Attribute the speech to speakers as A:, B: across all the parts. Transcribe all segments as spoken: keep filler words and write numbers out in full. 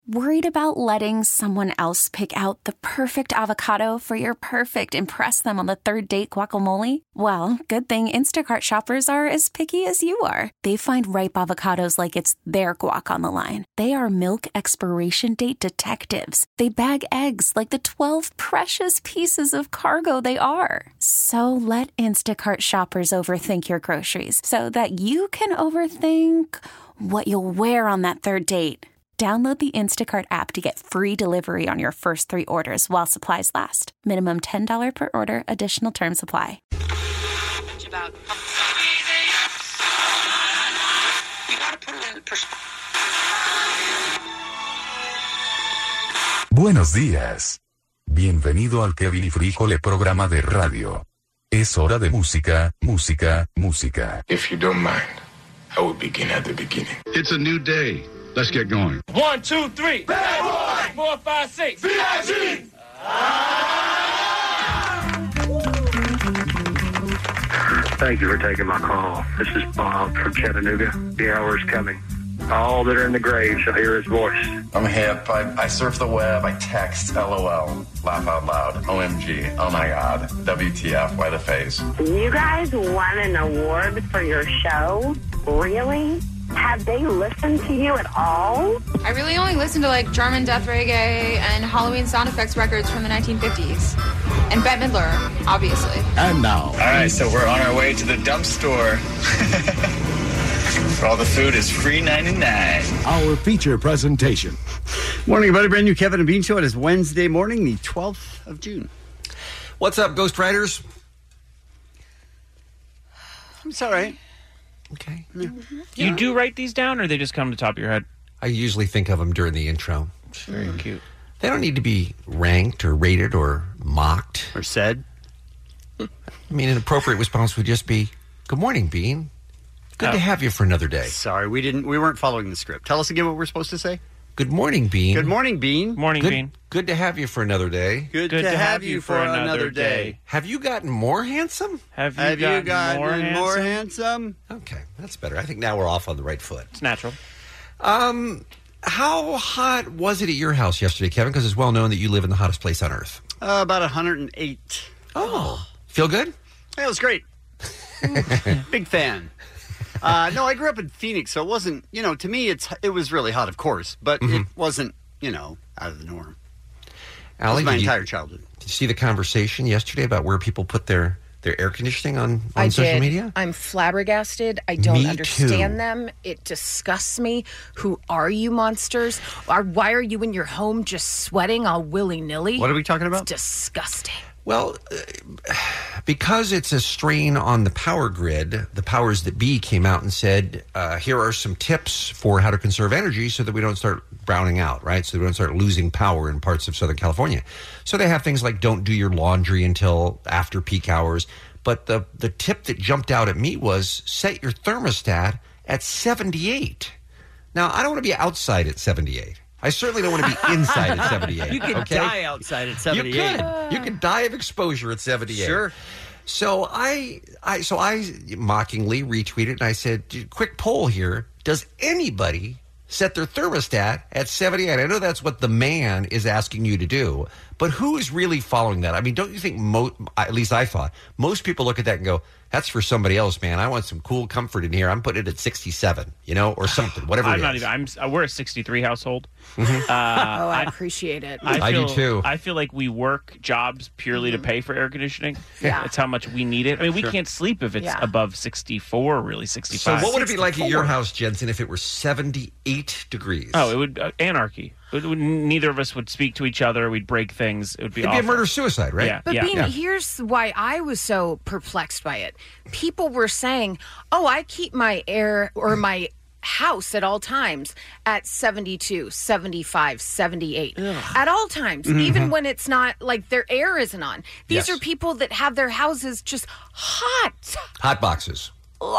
A: Worried about letting someone else pick out the perfect avocado for your perfect impress them on the third date guacamole? Well, good thing Instacart shoppers are as picky as you are. They find ripe avocados like it's their guac on the line. They are milk expiration date detectives. They bag eggs like the twelve precious pieces of cargo they are. So let Instacart shoppers overthink your groceries so that you can overthink what you'll wear on that third date. Download the Instacart app to get free delivery on your first three orders while supplies last. Minimum ten dollars per order. Additional terms apply.
B: About you gotta put it in perspective.
C: Buenos días. Bienvenido al Kevin y Frijole programa de radio. Es hora de música, música, música.
D: If you don't mind, I will begin at the beginning.
E: It's a new day. Let's get going.
F: One, two, three. Bad boy. Four, five, six.
D: V I G.
G: Thank you for taking my call. This is Bob from Chattanooga. The hour is coming. All that are in the grave shall hear his voice.
H: I'm hip. I, I surf the web. I text. LOL. Laugh out loud. O M G. Oh my God. W T F. Why the face?
I: You guys won an award for your show? Really? Have they listened to you at all?
J: I really only listen to like German death reggae and Halloween sound effects records from the nineteen fifties. And Bette Midler, obviously.
E: And now.
F: All right, so we're on our way to the dump store. All the food is free ninety-nine.
E: Our feature presentation.
K: Morning, everybody. Brand new Kevin and Bean Show. It is Wednesday morning, the twelfth of June.
L: What's up, Ghost Riders?
K: It's all right.
L: Okay.
K: Yeah.
M: You do write these down, or they just come to the top of your head?
L: I usually think of them during the intro.
M: Very mm. cute.
L: They don't need to be ranked or rated or mocked.
K: Or said.
L: I mean, an appropriate response would just be, good morning, Bean. Good oh. to have you for another day.
K: Sorry, we didn't. We weren't following the script. Tell us again what we're supposed to say.
L: Good morning, Bean.
K: Good morning, Bean.
M: Morning,
L: good,
M: Bean.
L: Good to have you for another day.
K: Good, good to, to have, have you for another, another day. day.
L: Have you gotten more handsome?
M: Have you,
K: have
M: gotten,
K: you gotten
M: more, handsome?
K: more handsome?
L: Okay, that's better. I think now we're off on the right foot.
M: It's natural.
L: Um, how hot was it at your house yesterday, Kevin? Because it's well known that you live in the hottest place on earth.
K: Uh, about one hundred eight.
L: Oh. Feel good?
K: Yeah, it was great. Big fan. Uh, no, I grew up in Phoenix, so it wasn't, you know, to me, it's it was really hot, of course, but mm-hmm. it wasn't, you know, out of the norm.
L: Allie,
K: my entire
L: you,
K: childhood.
L: Did you see the conversation yesterday about where people put their, their air conditioning on, on
N: I
L: social
N: did.
L: media?
N: I'm flabbergasted. I don't
L: me
N: understand
L: too.
N: them. It disgusts me. Who are you monsters? Or why are you in your home just sweating all willy-nilly?
K: What are we talking about?
N: It's disgusting.
L: Well, uh, because it's a strain on the power grid, the powers that be came out and said, uh, here are some tips for how to conserve energy so that we don't start browning out, right? So we don't start losing power in parts of Southern California. So they have things like don't do your laundry until after peak hours. But the, the tip that jumped out at me was set your thermostat at seventy-eight. Now, I don't want to be outside at seventy-eight. I certainly don't want to be inside at seventy-eight.
K: You could
L: okay?
K: die outside at seventy-eight.
L: You could. You could die of exposure at seventy-eight.
K: Sure.
L: So I, I, so I mockingly retweeted and I said, quick poll here. Does anybody set their thermostat at seventy-eight? I know that's what the man is asking you to do, but who is really following that? I mean, don't you think, mo- at least I thought, most people look at that and go, that's for somebody else, man. I want some cool comfort in here. I'm putting it at sixty-seven, you know, or something, whatever
M: I'm
L: it
M: not
L: is.
M: even, I'm, we're a sixty-three household.
L: Mm-hmm.
N: Uh, oh, I, I appreciate it.
M: I,
L: I
M: feel,
L: do too.
M: I feel like we work jobs purely mm-hmm. to pay for air conditioning.
N: Yeah.
M: That's how much we need it. I mean, we
L: sure.
M: can't sleep if it's
N: yeah.
M: above sixty-four, really, sixty-five.
L: So what would it be like at your
M: sixty-four.
L: house, Jensen, if it were seventy-eight degrees?
M: Oh, it would, uh, anarchy. It would, neither of us would speak to each other. We'd break things. It would be
L: It'd
M: awful.
L: be a murder-suicide, right?
M: Yeah.
N: But
M: yeah.
N: Bean,
L: yeah.
N: here's why I was so perplexed by it. People were saying, oh, I keep my air or my house at all times at seventy-two, seventy-five, seventy-eight. Ugh. At all times, mm-hmm. even when it's not, like, their air isn't on. These
L: yes.
N: are people that have their houses just hot.
L: Hot boxes.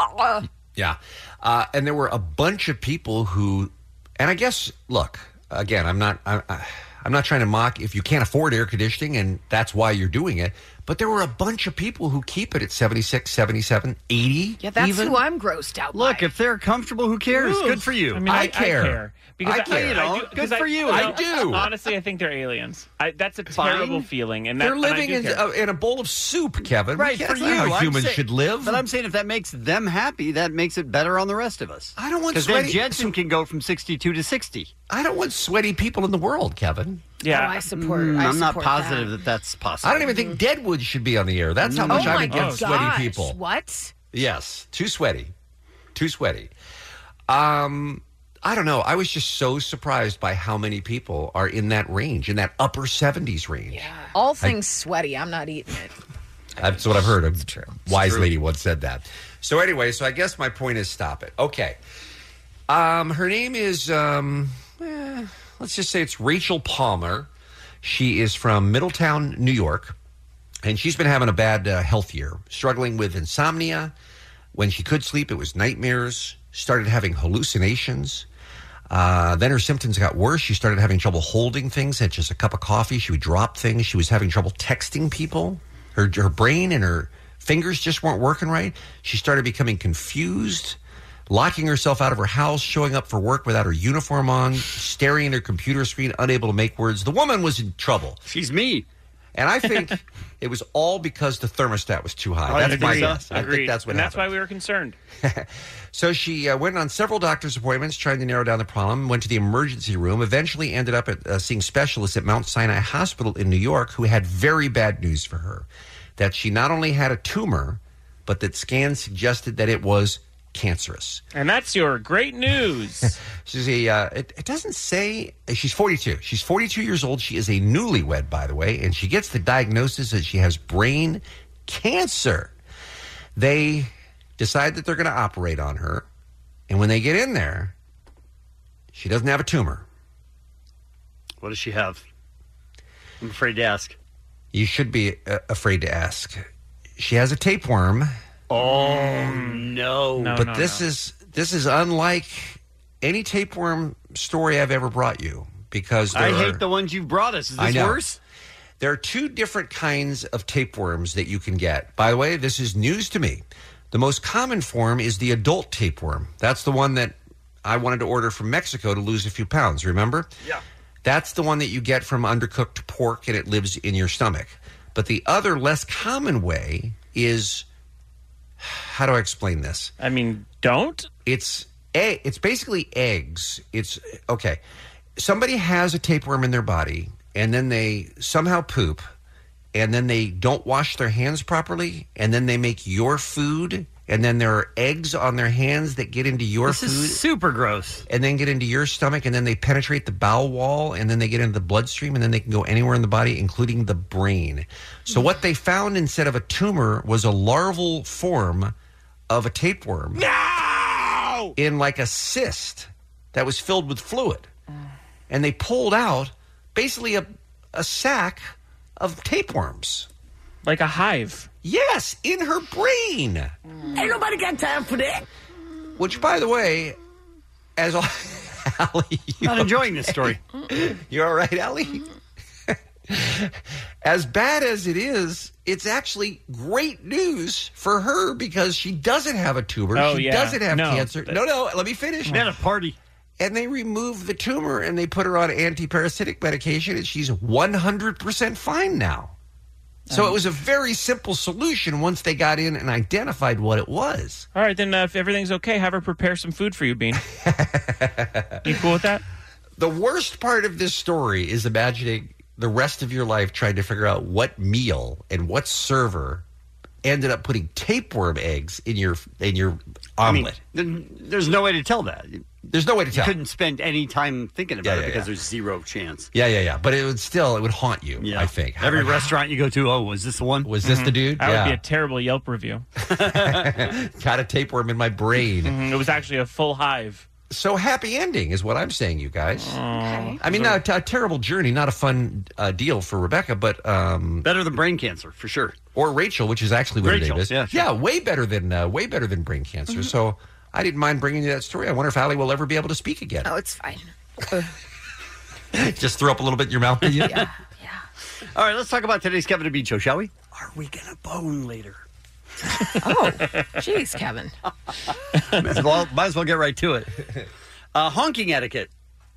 L: Yeah. Uh, and there were a bunch of people who, and I guess, look, again, I'm not, I, I, I'm not trying to mock if you can't afford air conditioning and that's why you're doing it. But there were a bunch of people who keep it at seventy-six, seventy-seven, eighty.
N: Yeah, that's
L: even.
N: who I'm grossed out
K: Look,
N: by.
K: if they're comfortable, who cares?
M: Ooh.
K: Good for you.
M: I mean,
L: I
M: I,
L: care.
M: I care. Because
K: I care. You know,
M: do-
K: good
M: 'cause
K: for you.
L: I do.
M: Honestly, I think they're aliens. I, that's a
K: Fine.
M: terrible feeling, and that,
L: They're
M: and I
L: living
M: do
L: in,
M: care.
L: uh, in a bowl of soup, Kevin.
K: Right,
L: That's
K: for
L: not
K: you.
L: how
K: I'm
L: humans
K: saying-
L: should live.
K: But I'm saying if that makes them happy, that makes it better on the rest of us.
L: I don't want
K: Because then
L: sweaty-
K: Jensen can go from sixty-two to sixty.
L: I don't want sweaty people in the world, Kevin.
M: Yeah,
N: Oh, I support.
K: Mm,
N: I
K: I'm not
N: support
K: positive
N: that.
K: that. that's possible.
L: I don't even think Deadwood should be on the air. That's how much
N: Oh
L: I'm
N: my
L: against
N: gosh!
L: sweaty people.
N: What?
L: Yes, too sweaty, too sweaty. Um, I don't know. I was just so surprised by how many people are in that range, in that upper seventies range.
N: Yeah. All things sweaty. I'm not eating it.
L: That's what I've heard. It's
N: true.
L: Wise
K: true.
L: lady once said that. So anyway, so I guess my point is stop it. Okay. Um, her name is, um, eh, let's just say it's Rachel Palmer. She is from Middletown, New York, and she's been having a bad uh, health year, struggling with insomnia. When she could sleep, it was nightmares, started having hallucinations. Uh, then her symptoms got worse. She started having trouble holding things, such as a cup of coffee. She would drop things. She was having trouble texting people. Her, her brain and her fingers just weren't working right. She started becoming confused, locking herself out of her house, showing up for work without her uniform on, staring at her computer screen, unable to make words. The woman was in trouble.
K: She's me.
L: And I think it was all because the thermostat was too high.
K: I
L: That's my
K: agree.
L: guess. I
M: Agreed.
L: think that's what
M: and that's
L: happened.
M: why we were concerned.
L: So she uh, went on several doctor's appointments trying to narrow down the problem, went to the emergency room, eventually ended up at, uh, seeing specialists at Mount Sinai Hospital in New York who had very bad news for her, that she not only had a tumor, but that scans suggested that it was cancerous.
M: And that's your great news.
L: She's a, uh, it, it doesn't say, she's forty-two. She's forty-two years old. She is a newlywed, by the way, and she gets the diagnosis that she has brain cancer. They decide that they're going to operate on her, and when they get in there, she doesn't have a tumor.
K: What does she have? I'm afraid to ask.
L: You should be uh, afraid to ask. She has a tapeworm.
K: Oh, no.
M: No,
L: but
M: no,
L: this
M: no.
L: is this is unlike any tapeworm story I've ever brought you, because there
K: I
L: are,
K: hate the ones you've brought us. Is
L: I
K: this
L: know.
K: worse?
L: There are two different kinds of tapeworms that you can get. By the way, this is news to me. The most common form is the adult tapeworm. That's the one that I wanted to order from Mexico to lose a few pounds, remember?
K: Yeah.
L: That's the one that you get from undercooked pork, and it lives in your stomach. But the other, less common way is, how do I explain this?
M: I mean, don't?
L: It's egg, it's basically eggs. It's okay. Somebody has a tapeworm in their body, and then they somehow poop, and then they don't wash their hands properly, and then they make your food, and then there are eggs on their hands that get into your
K: This
L: food,
K: is super gross.
L: and then get into your stomach, and then they penetrate the bowel wall, and then they get into the bloodstream, and then they can go anywhere in the body, including the brain. So what they found instead of a tumor was a larval form of a tapeworm.
K: No!
L: In like a cyst that was filled with fluid. And they pulled out basically a, a sack of tapeworms.
M: Like a hive.
L: Yes, in her brain.
O: Ain't nobody got time for that.
L: Which, by the way, as all, Allie, you
K: Not enjoying this story.
L: You all right, Allie? As bad as it is, it's actually great news for her because she doesn't have a tumor.
M: Oh,
L: she
M: yeah.
L: doesn't have
M: No,
L: cancer.
M: that-
L: No, no, let me finish.
K: At a party.
L: And they removed the tumor and they put her on antiparasitic medication, and she's one hundred percent fine now. So
M: Um,
L: it was a very simple solution once they got in and identified what it was.
M: All right, then uh, if everything's okay, have her prepare some food for you, Bean. You cool with that?
L: The worst part of this story is imagining the rest of your life trying to figure out what meal and what server ended up putting tapeworm eggs in your in your omelet.
K: I mean, there- there's no way to tell that.
L: There's no way to
K: You
L: tell.
K: couldn't spend any time thinking about
L: Yeah,
K: it
L: yeah,
K: because
L: yeah.
K: there's zero chance.
L: Yeah, yeah, yeah. But it would still, it would haunt you,
K: Yeah.
L: I think.
K: Every
L: Like,
K: restaurant you go to, oh, was this the one?
L: Was this the dude?
M: That
L: yeah.
M: would be a terrible Yelp review.
L: Got a tapeworm in my brain.
M: Mhm, It was actually a full hive.
L: So happy ending is what I'm saying, you guys.
N: Okay.
L: I mean, not a, a terrible journey, not a fun uh, deal for Rebecca, but um,
K: Better than brain cancer, for sure.
L: or Rachel, which is actually what her
K: Rachel,
L: name is.
K: yeah, sure.
L: yeah, way better than uh, way better than brain cancer. So I didn't mind bringing you that story. I wonder if Allie will ever be able to speak again.
N: Oh, it's fine.
L: Just throw up a little bit in your mouth. Did you?
N: Yeah.
K: All right, let's talk about today's Kevin and Bean show, shall we? Are we going to bone later?
N: Oh, jeez, Kevin.
K: might, as well, might as well get right to it. Uh, honking etiquette.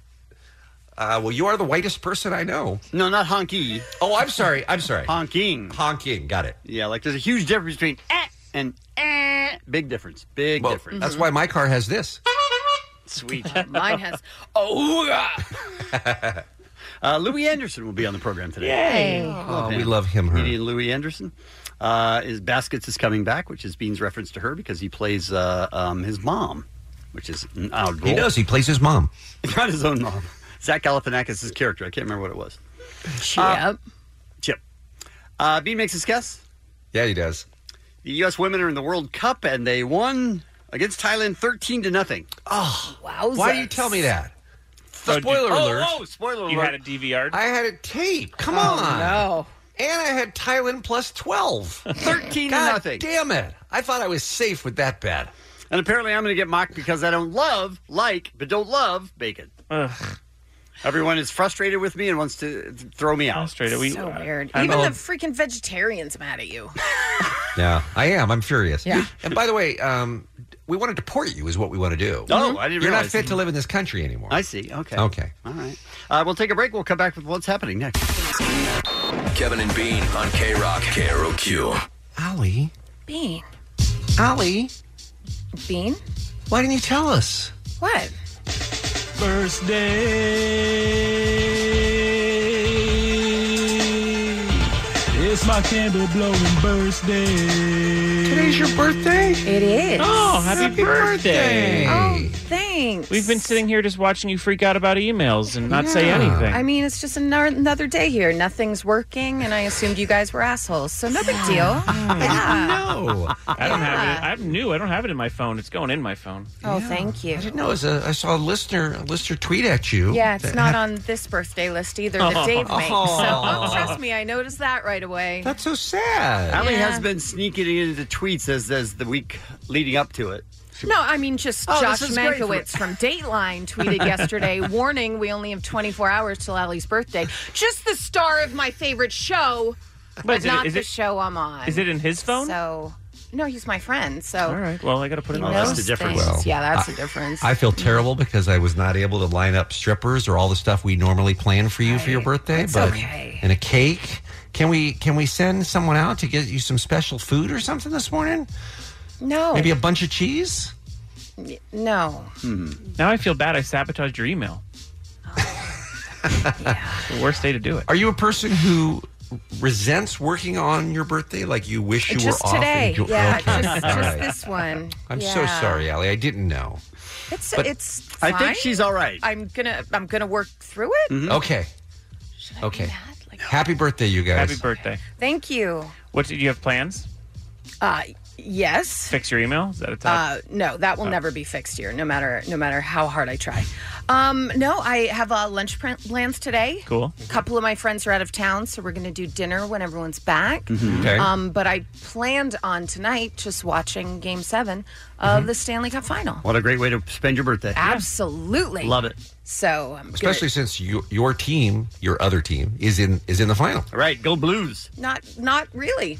L: Uh, well, you are the whitest person I know.
K: No, not honky.
L: Oh, I'm sorry. I'm sorry.
K: Honking.
L: Honking. Got it.
K: Yeah, like there's a huge difference between eh and eh. Big difference. Big
L: Well,
K: difference.
L: That's why my car has this.
K: Sweet.
N: Mine has. Oh,
K: uh, Louis Anderson will be on the program today.
N: Yay.
L: Oh, we love him, her.
K: Comedian Louis Anderson. Uh, his Baskets is coming back, which is Bean's reference to her because he plays uh, um, his mom, which is an odd role.
L: He does. He plays his mom.
K: Not his own mom. Zach Galifianakis' character. I can't remember what it was.
N: Chip.
K: Uh, Chip. Uh, Bean makes his guess.
L: Yeah, he does.
K: The U S women are in the World Cup, and they won against Thailand thirteen to nothing.
L: Oh,
N: wowza.
L: Why do you tell me that?
M: Oh,
L: Spoiler
M: did-
L: alert.
K: Oh, spoiler alert.
M: You had a D V R?
L: I had a tape. Come
N: Oh,
L: on.
N: no.
L: And I had Thailand plus twelve.
K: thirteen to
L: God
K: nothing.
L: damn it. I thought I was safe with that bet.
K: And apparently I'm going to get mocked because I don't love, like, but don't love bacon.
M: Ugh.
K: Everyone is frustrated with me and wants to throw me out.
M: Frustrated. We,
N: So weird.
M: I'm
N: Even
M: all-
N: the freaking vegetarians mad at you.
L: Yeah, I am. I'm furious.
N: Yeah.
L: And by the way, um, we want to deport you is what we want to do.
K: Oh, I didn't
L: You're not
K: realize.
L: fit to live in this country anymore.
K: I see. Okay.
L: Okay.
K: All right. Uh, we'll take a break. We'll come back with what's happening next.
P: Kevin and Bean on K-Rock, K R O Q.
L: Allie.
N: Bean.
L: Allie.
N: Bean?
L: Why didn't you tell us?
N: What?
Q: Birthday. It's my candle blowing birthday.
L: Today's your birthday?
N: It is.
M: Oh, happy,
L: Happy
M: birthday.
L: birthday.
N: Oh, thanks.
M: We've been sitting here just watching you freak out about emails and not say
L: Yeah.
M: anything.
N: I mean, it's just ano- another day here. Nothing's working, and I assumed you guys were assholes, so no big deal. Yeah.
L: No.
M: I don't have
N: Yeah.
M: it. I'm new. I don't have it in my phone. It's going in my phone.
N: Oh, thank you.
L: I didn't know. It was a, I saw a listener, a listener tweet at you.
N: Yeah, it's
L: that
N: not
L: had-
N: on this birthday list either that Dave makes. So,
L: Oh.
N: oh, trust me, I noticed that right away.
L: That's so sad.
K: Allie
N: Yeah.
K: has been sneaking it into tweets as, as the week leading up to it.
N: No, I mean, just
K: Oh,
N: Josh
K: this is great for-
N: Mankiewicz from Dateline tweeted yesterday, warning, we only have twenty-four hours till Allie's birthday. Just the star of my favorite show, but
M: is it-
N: not
M: is
N: the
M: it-
N: show I'm on.
M: Is it in his phone?
N: So, no, he's my friend, so.
M: All right. Well, I got to put it
N: He
M: on.
K: that's
N: knows
K: the difference.
N: things.
L: Well,
N: yeah, that's
L: I-
N: the difference.
L: I feel terrible because I was not able to line up strippers or all the stuff we normally plan for you for your
N: Right.
L: birthday.
N: It's
L: but
N: okay.
L: And a cake. Can we can we send someone out to get you some special food or something this morning?
N: no.
L: Maybe a bunch of cheese?
N: No.
M: Now I feel bad. I sabotaged your email. The worst day to do it.
L: Are you a person who resents working on your birthday? Like you wish you
N: Just
L: were
N: today.
L: off? and you-
N: Yeah,
L: okay.
N: just,
L: All
N: just
L: right.
N: this one.
L: I'm so
N: Yeah.
L: sorry, Allie. I didn't know.
N: It's,
L: But-
N: it's
K: I think
N: fine.
K: she's all right.
N: I'm gonna I'm gonna work through it.
K: Mm-hmm.
L: Okay.
N: Should I be
L: Okay.
N: mad? Like,
L: Happy birthday, you guys.
M: Happy birthday.
N: thank you.
M: What did you have plans?
N: Uh, yes.
M: Fix your email? Is that a top?
N: Uh, no, that will never be fixed here, no matter no matter how hard I try. Um, no, I have uh, lunch pr- plans today.
M: Cool.
N: A couple of my friends are out of town, so we're going to do dinner when everyone's back.
L: Okay.
N: Um, but I planned on tonight just watching Game Seven of the Stanley Cup Final.
K: What a great way to spend your birthday.
N: Absolutely,
K: Love it.
N: So, I'm
L: Especially
N: gonna,
L: since you, your team, your other team, is in is in the final.
K: All right, go Blues.
N: not not really.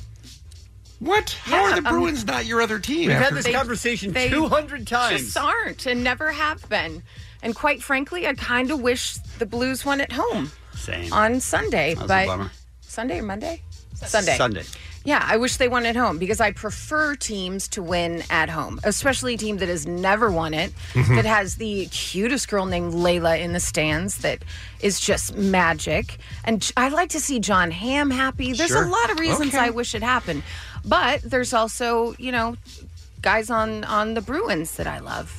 L: What? How
N: Yeah,
L: are the
N: um,
L: Bruins not your other team?
K: We've had
L: after-
K: this
N: They-
K: conversation
N: they
K: two hundred times.
N: Just aren't and never have been. And quite frankly, I kind of wish the Blues won at home
K: Same.
N: on Sunday,
K: That was a
N: but
K: bummer.
N: Sunday or Monday? Sunday.
K: Sunday.
N: Yeah, I wish they won at home because I prefer teams to win at home, especially a team that has never won it,
K: Mm-hmm.
N: that has the cutest girl named Layla in the stands that is just magic. And I like to see John Hamm happy. There's
L: Sure.
N: a lot of reasons
L: Okay.
N: I wish it happened. But there's also, you know, guys on, on the Bruins that I love.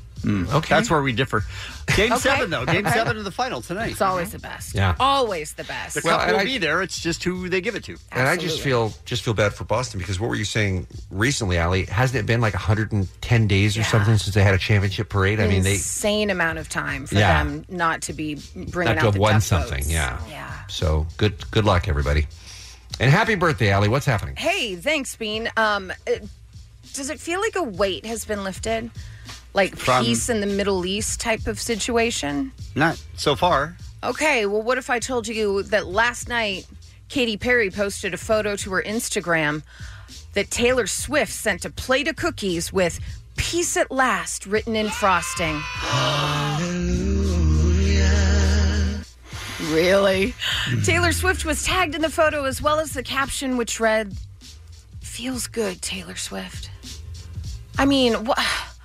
L: Okay.
K: That's where we differ. Game
N: Okay.
K: seven, though. Game
N: Okay.
K: seven of the final tonight.
N: It's always the best.
L: Yeah.
N: Always the best.
K: The
L: Well,
K: cup
L: and
K: will
L: I-
K: be there. It's just who they give it to.
L: And I just feel just feel bad for Boston because what were you saying recently, Allie? Hasn't it been like one hundred ten days or
N: Yeah.
L: something since they had a championship parade? I mean, they
N: insane amount of time for
L: Yeah.
N: them not to be bringing
L: not to
N: out
L: have
N: the
L: won
N: tough
L: something.
N: votes.
L: Yeah.
N: Yeah.
L: So good good luck, everybody. And happy birthday, Allie. What's happening?
N: Hey, thanks, Bean. Um, it- does it feel like a weight has been lifted? Like
K: From-
N: peace in the Middle East type of situation?
K: Not so far.
N: Okay, well, what if I told you that last night Katy Perry posted a photo to her Instagram that Taylor Swift sent a plate of cookies with "Peace at Last" written in frosting? Really? Taylor Swift was tagged in the photo as well as the caption, which read, "Feels good, Taylor Swift." I mean, wh-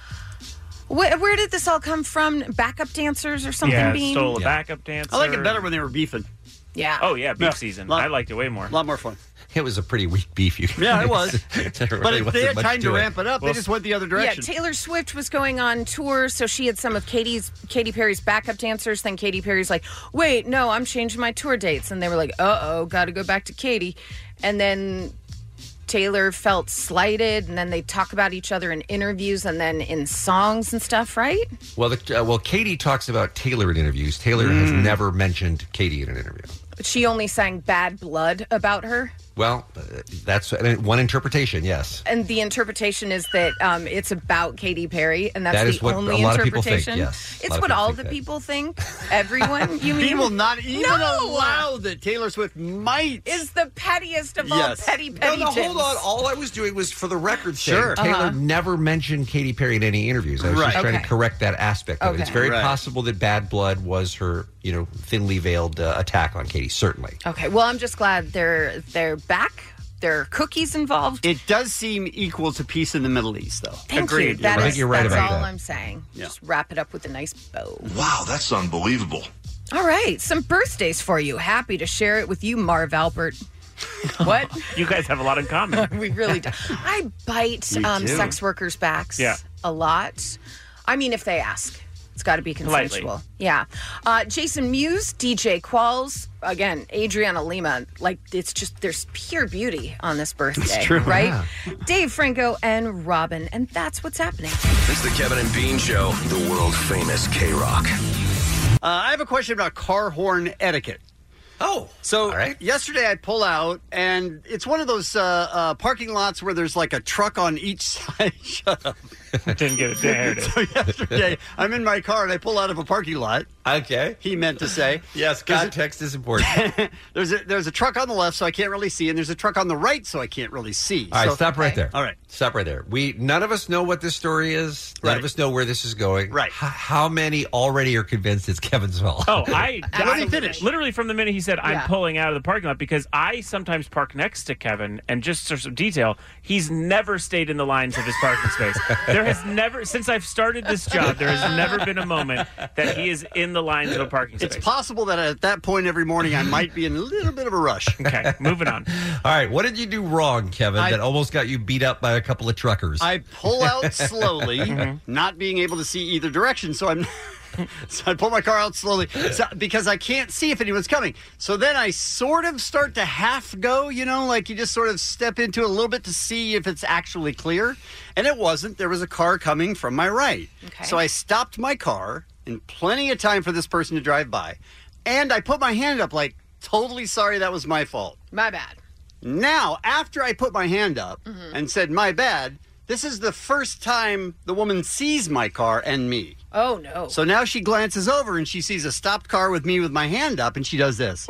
N: wh- where did this all come from? Backup dancers or something?
M: Yeah,
N: being
M: stole a backup dancer.
K: I like it better when they were beefing.
N: Yeah.
M: Oh, yeah, beef
K: Yeah.
M: season.
K: Lot-
M: I liked it way more.
K: A lot more fun.
L: It was a pretty weak beef. You
K: Yeah, it was.
L: There
K: But
L: really
K: if they
L: wasn't
K: had
L: much
K: time to
L: it.
K: ramp it up, they just went the other direction.
N: Yeah, Taylor Swift was going on tour, so she had some of Katie's Katy Perry's backup dancers. Then Katy Perry's like, "Wait, no, I'm changing my tour dates," and they were like, "Uh oh, got to go back to Katy," and then Taylor felt slighted, and then they talk about each other in interviews and then in songs and stuff, right?
L: Well, the, uh, well, Katie talks about Taylor in interviews. Taylor has never mentioned Katie in an interview.
N: She only sang "Bad Blood" about her.
L: Well, uh, that's uh, one interpretation, yes.
N: And the interpretation is that um, it's about Katy Perry, and that's
L: That
N: the
L: is what
N: only
L: a lot of people think,
N: interpretation.
L: yes. A
N: It's
L: lot of
N: what
L: people
N: all
L: think
N: the
L: that.
N: people think. Everyone, you mean?
K: People not even
N: No!
K: allow that Taylor Swift might.
N: Is the pettiest of all
K: Yes.
N: petty
L: No,
N: petty
L: no, hold on. All I was doing was for the record sake.
K: Sure.
L: Taylor
N: Uh-huh.
L: never mentioned Katy Perry in any interviews. I was
K: Right.
L: just trying
N: Okay.
L: to correct that aspect of it. It's
N: Okay.
L: very
K: Right.
L: possible that Bad Blood was her, you know, thinly veiled uh, attack on Katy, certainly.
N: Okay, well, I'm just glad they're they're back. There are cookies involved.
K: It does seem equal to peace in the Middle East, though.
N: Thank
M: Agreed.
N: you. That
L: I think
N: is-
L: you're right
N: that's
L: about
N: all
L: that.
N: I'm saying.
K: Yeah.
N: Just wrap it up with a nice bow.
D: Wow, that's unbelievable.
N: All right, some birthdays for you. Happy to share it with you, Marv Albert. What?
M: You guys have a lot in common.
N: We really do. I bite
K: Me
N: um,
K: too.
N: sex workers' backs
M: Yeah.
N: a lot. I mean, if they ask. It's got to be
M: Politely.
N: consensual. Yeah. Uh, Jason Mewes, D J Qualls, again, Adriana Lima. Like, it's just, there's pure beauty on this birthday.
K: true.
N: Right?
L: Yeah.
N: Dave Franco and Robin. And that's what's happening.
P: It's the Kevin and Bean Show, the world famous K-Rock.
K: Uh, I have a question about car horn etiquette.
L: Oh.
K: So
L: All right.
K: yesterday I pull out, and it's one of those uh, uh, parking lots where there's like a truck on each side. Shut up.
M: I didn't get it. There it is.
K: So yesterday I'm in my car and I pull out of a parking lot.
L: Okay.
K: He meant to say.
L: Yes, context is important.
K: there's a there's a truck on the left, so I can't really see, and there's a truck on the right, so I can't really see.
L: All right,
K: So-
L: stop right there.
K: All right.
L: Stop right there. We none of us know what this story is. None
K: Right.
L: of us know where this is going.
K: Right.
L: H- how many already are convinced it's Kevin's fault?
M: Oh, I,
K: Let me
M: I-
K: finish.
M: Literally from the minute he said, I'm
N: Yeah.
M: pulling out of the parking lot, because I sometimes park next to Kevin, and just for some detail, he's never stayed in the lines of his parking space. There has never, since I've started this job, there has never been a moment that he is in the lines of a parking space.
K: It's possible that at that point every morning I might be in a little bit of a rush.
M: Okay, moving on.
L: All right, what did you do wrong, Kevin,
K: I-
L: that almost got you beat up by a couple of truckers?
K: I pull out slowly,
M: Mm-hmm.
K: not being able to see either direction, so I'm so I pull my car out slowly so, because I can't see if anyone's coming. So then I sort of start to half go, you know, like you just sort of step into it a little bit to see if it's actually clear. And it wasn't. There was a car coming from my right.
N: Okay.
K: So I stopped my car in plenty of time for this person to drive by. And I put my hand up like, totally sorry, that was my fault.
N: My bad.
K: Now, after I put my hand up
N: Mm-hmm.
K: and said, my bad, this is the first time the woman sees my car and me.
N: Oh, no.
K: So now she glances over and she sees a stopped car with me with my hand up, and she does this.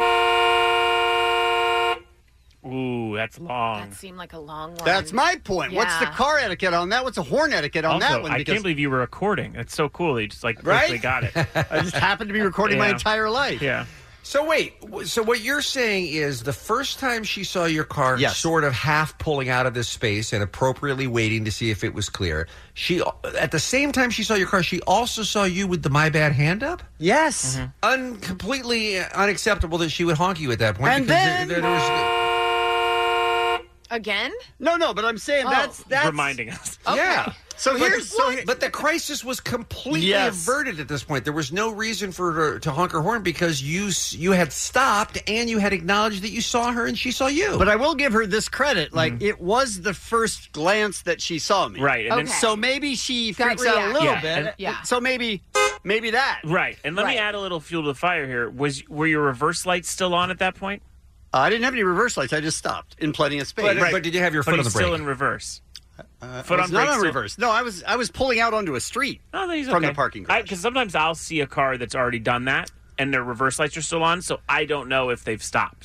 M: Ooh, that's long.
N: That seemed like a long one.
K: That's my point. What's the
N: Yeah.
K: car etiquette on that? What's the horn etiquette on
M: Also,
K: that one?
M: I
K: Because
M: can't believe you were recording. That's so cool. You just like
K: Right?
M: quickly got it.
K: I just happened to be recording my
M: Yeah.
K: entire life.
M: Yeah.
L: So wait, w- so what you're saying is the first time she saw your car
K: Yes.
L: sort of half pulling out of this space and appropriately waiting to see if it was clear, she at the same time she saw your car, she also saw you with the my bad hand up?
K: Yes.
L: Un- completely unacceptable that she would honk you at that point.
K: And
L: because
K: then-
L: there, there was,
N: Again?
K: No, no, but I'm saying
N: Oh.
K: that's that's
M: Reminding us.
L: yeah.
K: So
L: But-
K: here's so here-
L: but the crisis was completely
K: Yes.
L: averted at this point. There was no reason for her to honk her horn because you s- you had stopped and you had acknowledged that you saw her and she saw you.
K: But I will give her this credit. Like, it was the first glance that she saw me.
M: Right, and then-
N: Okay.
K: So maybe she
N: Got
K: freaks out a
N: react.
K: little
M: Yeah,
K: bit.
M: and-
N: Yeah.
K: So maybe, maybe that.
M: Right. And let me
N: Right.
M: add a little fuel to the fire here. Was Were your reverse lights still on at that point?
K: Uh, I didn't have any reverse lights. I just stopped in plenty of space.
L: But- but did you have your
M: But
L: foot on
M: he's
L: the brake?
M: still in reverse.
K: Uh,
M: Foot
K: I
M: on
K: was not
M: brake
K: on
M: still-
K: reverse. No, I was I was pulling out onto a street
M: Oh, then he's
K: from
M: okay.
K: the parking garage.
M: Because sometimes I'll see a car that's already done that, and their reverse lights are still on, so I don't know if they've stopped.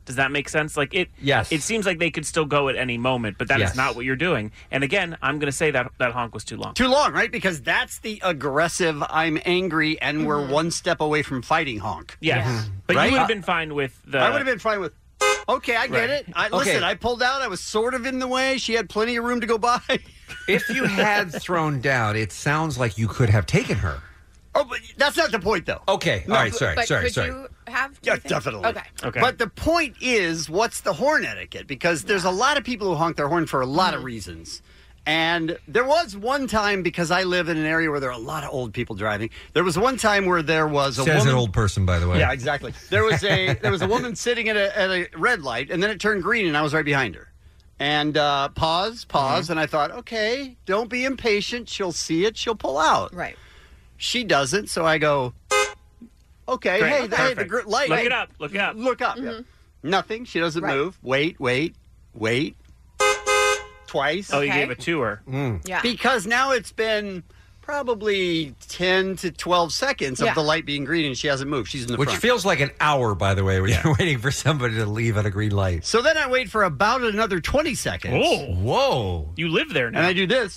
M: Does that make sense? Like it.
L: Yes.
M: It seems like they could still go at any moment, but that
K: Yes.
M: is not what you're doing. And again, I'm going to say that that honk was too long.
K: Too long, right? Because that's the aggressive, I'm angry, and we're one step away from fighting honk.
M: Yes.
K: Yeah.
M: But
K: Right?
M: you would have been fine with the.
K: I would have been fine with, okay, I get
M: Right.
K: it. I,
L: Okay.
K: Listen, I pulled out. I was sort of in the way. She had plenty of room to go by.
L: If you had thrown down, it sounds like you could have taken her.
K: Oh, but that's not the point, though.
L: Okay.
K: No,
L: All right. Sorry.
N: But
L: sorry.
N: could
L: sorry.
N: you have?
K: Yeah, definitely.
N: Okay.
L: Okay.
K: But the point is, what's the horn etiquette? Because there's a lot of people who honk their horn for a lot of reasons. And there was one time, because I live in an area where there are a lot of old people driving, there was one time where there was a
L: Says
K: woman...
L: an old person, by the way.
K: Yeah, exactly. There was a there was a woman sitting at a, at a red light, and then it turned green, and I was right behind her. And uh, pause, pause, and I thought, okay, don't be impatient. She'll see it. She'll pull out.
N: Right.
K: She doesn't, so I go, okay,
M: Great.
K: hey, hey, the
M: Perfect.
K: gr- light.
M: Look
K: hey,
M: it up. Look it up.
K: Look up. yeah. Nothing. She doesn't
N: Right.
K: move. Wait, wait, wait. Twice.
M: Oh, you
N: Okay.
M: gave it to her.
N: Yeah.
K: Because now it's been probably ten to twelve seconds of
N: Yeah.
K: the light being green, and she hasn't moved. She's in the
L: Which
K: front.
L: feels like an hour, by the way, when you're waiting for somebody to leave at a green light.
K: So then I wait for about another twenty seconds.
M: Oh,
L: Whoa.
M: you live there now.
K: And I do this.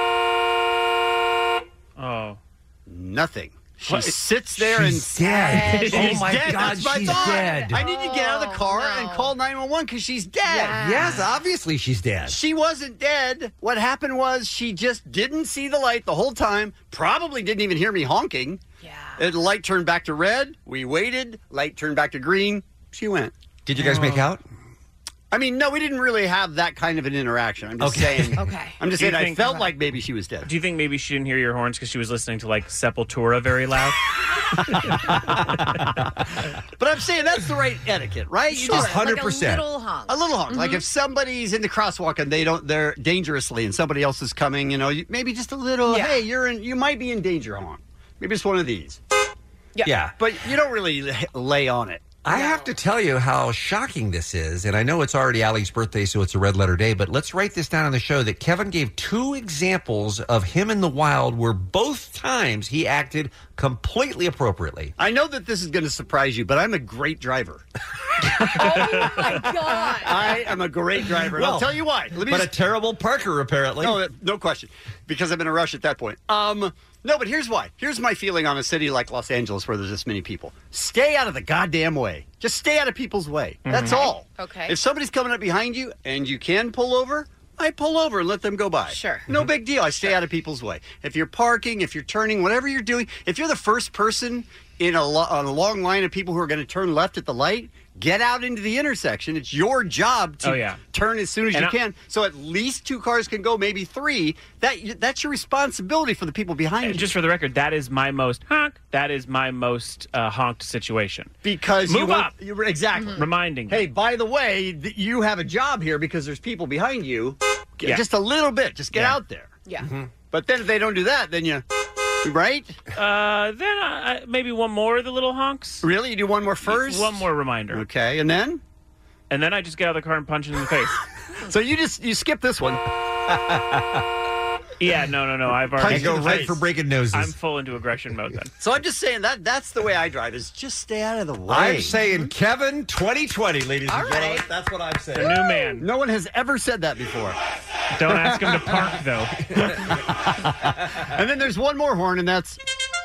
M: Oh.
K: Nothing. She
M: What?
K: sits there
L: She's
K: and
L: dead.
K: She's
L: Oh, my
K: dead.
L: God,
K: That's my
L: she's
K: thought.
L: dead.
K: I need to get out of the car
N: Oh,
K: and
N: no.
K: call nine one one because she's dead.
N: Yeah.
L: Yes, obviously she's dead.
K: She wasn't dead. What happened was she just didn't see the light the whole time. Probably didn't even hear me honking.
N: Yeah.
K: The light turned back to red. We waited. Light turned back to green. She went.
L: Did you guys make out?
K: I mean, no, we didn't really have that kind of an interaction. I'm just
L: Okay.
K: saying.
N: Okay.
K: I'm just
M: Do you
K: saying I
M: think-
K: felt like maybe she was dead.
M: Do you think maybe she didn't hear your horns because she was listening to like Sepultura very loud?
K: But I'm saying that's the right etiquette, right? You
N: Sure.
K: just
L: one hundred
N: Like a
L: percent.
N: little honk.
K: A little honk. Like if somebody's in the crosswalk and they don't, they're dangerously, and somebody else is coming, you know, you, maybe just a little.
N: Yeah.
K: Hey, you're in. You might be in danger. Honk. Maybe just one of these.
N: Yeah.
L: Yeah.
K: But you don't really lay on it.
L: I have to tell you how shocking this is, and I know it's already Allie's birthday, so it's a red letter day, but let's write this down on the show that Kevin gave two examples of him in the wild where both times he acted completely appropriately.
K: I know that this is going to surprise you, but I'm a great driver.
N: Oh my God.
K: I am a great driver. and I'll
L: Well,
K: tell you why. Let me
L: But a
K: just-
L: terrible parker, apparently.
K: No, no question. Because I'm in a rush at that point. Um, no, but here's why. Here's my feeling on a city like Los Angeles where there's this many people. Stay out of the goddamn way. Just stay out of people's way. That's all.
N: Okay.
K: If somebody's coming up behind you and you can pull over, I pull over and let them go by.
N: Sure.
K: No big deal. I stay out of people's way. If you're parking, if you're turning, whatever you're doing, if you're the first person in a, lo- on a long line of people who are going to turn left at the light, get out into the intersection. It's your job to
M: Oh, yeah.
K: turn as soon as
M: And
K: you
M: I-
K: can. So at least two cars can go, maybe three. That that's your responsibility for the people behind
M: And
K: you.
M: just for the record, that is my most honk. That is my most uh, honked situation.
K: because
M: Move
K: you want,
M: up.
K: You, exactly.
M: Reminding. them.
K: Hey, by the way, th- you have a job here because there's people behind you. G-
M: Yeah.
K: Just a little bit. Just get
M: Yeah.
K: out there.
N: Yeah.
K: But then if they don't do that, then you, right?
M: Uh, then uh, maybe one more of the little honks.
K: Really? You do one more first?
M: One more reminder.
K: Okay, and then?
M: And then I just get out of the car and punch it in the face.
K: So you just you skip this one.
M: Yeah, no, no, no. I've
K: Punch
M: already
K: you go right for
L: breaking noses.
M: I'm full into aggression mode then.
K: So I'm just saying that that's the way I drive. Is just stay out of the way.
L: I'm saying Kevin twenty twenty, ladies
N: All
L: and gentlemen.
N: right.
L: That's what I'm saying.
M: The new man.
K: No one has ever said that before.
M: Don't ask him to park though.
K: And then there's one more horn, and that's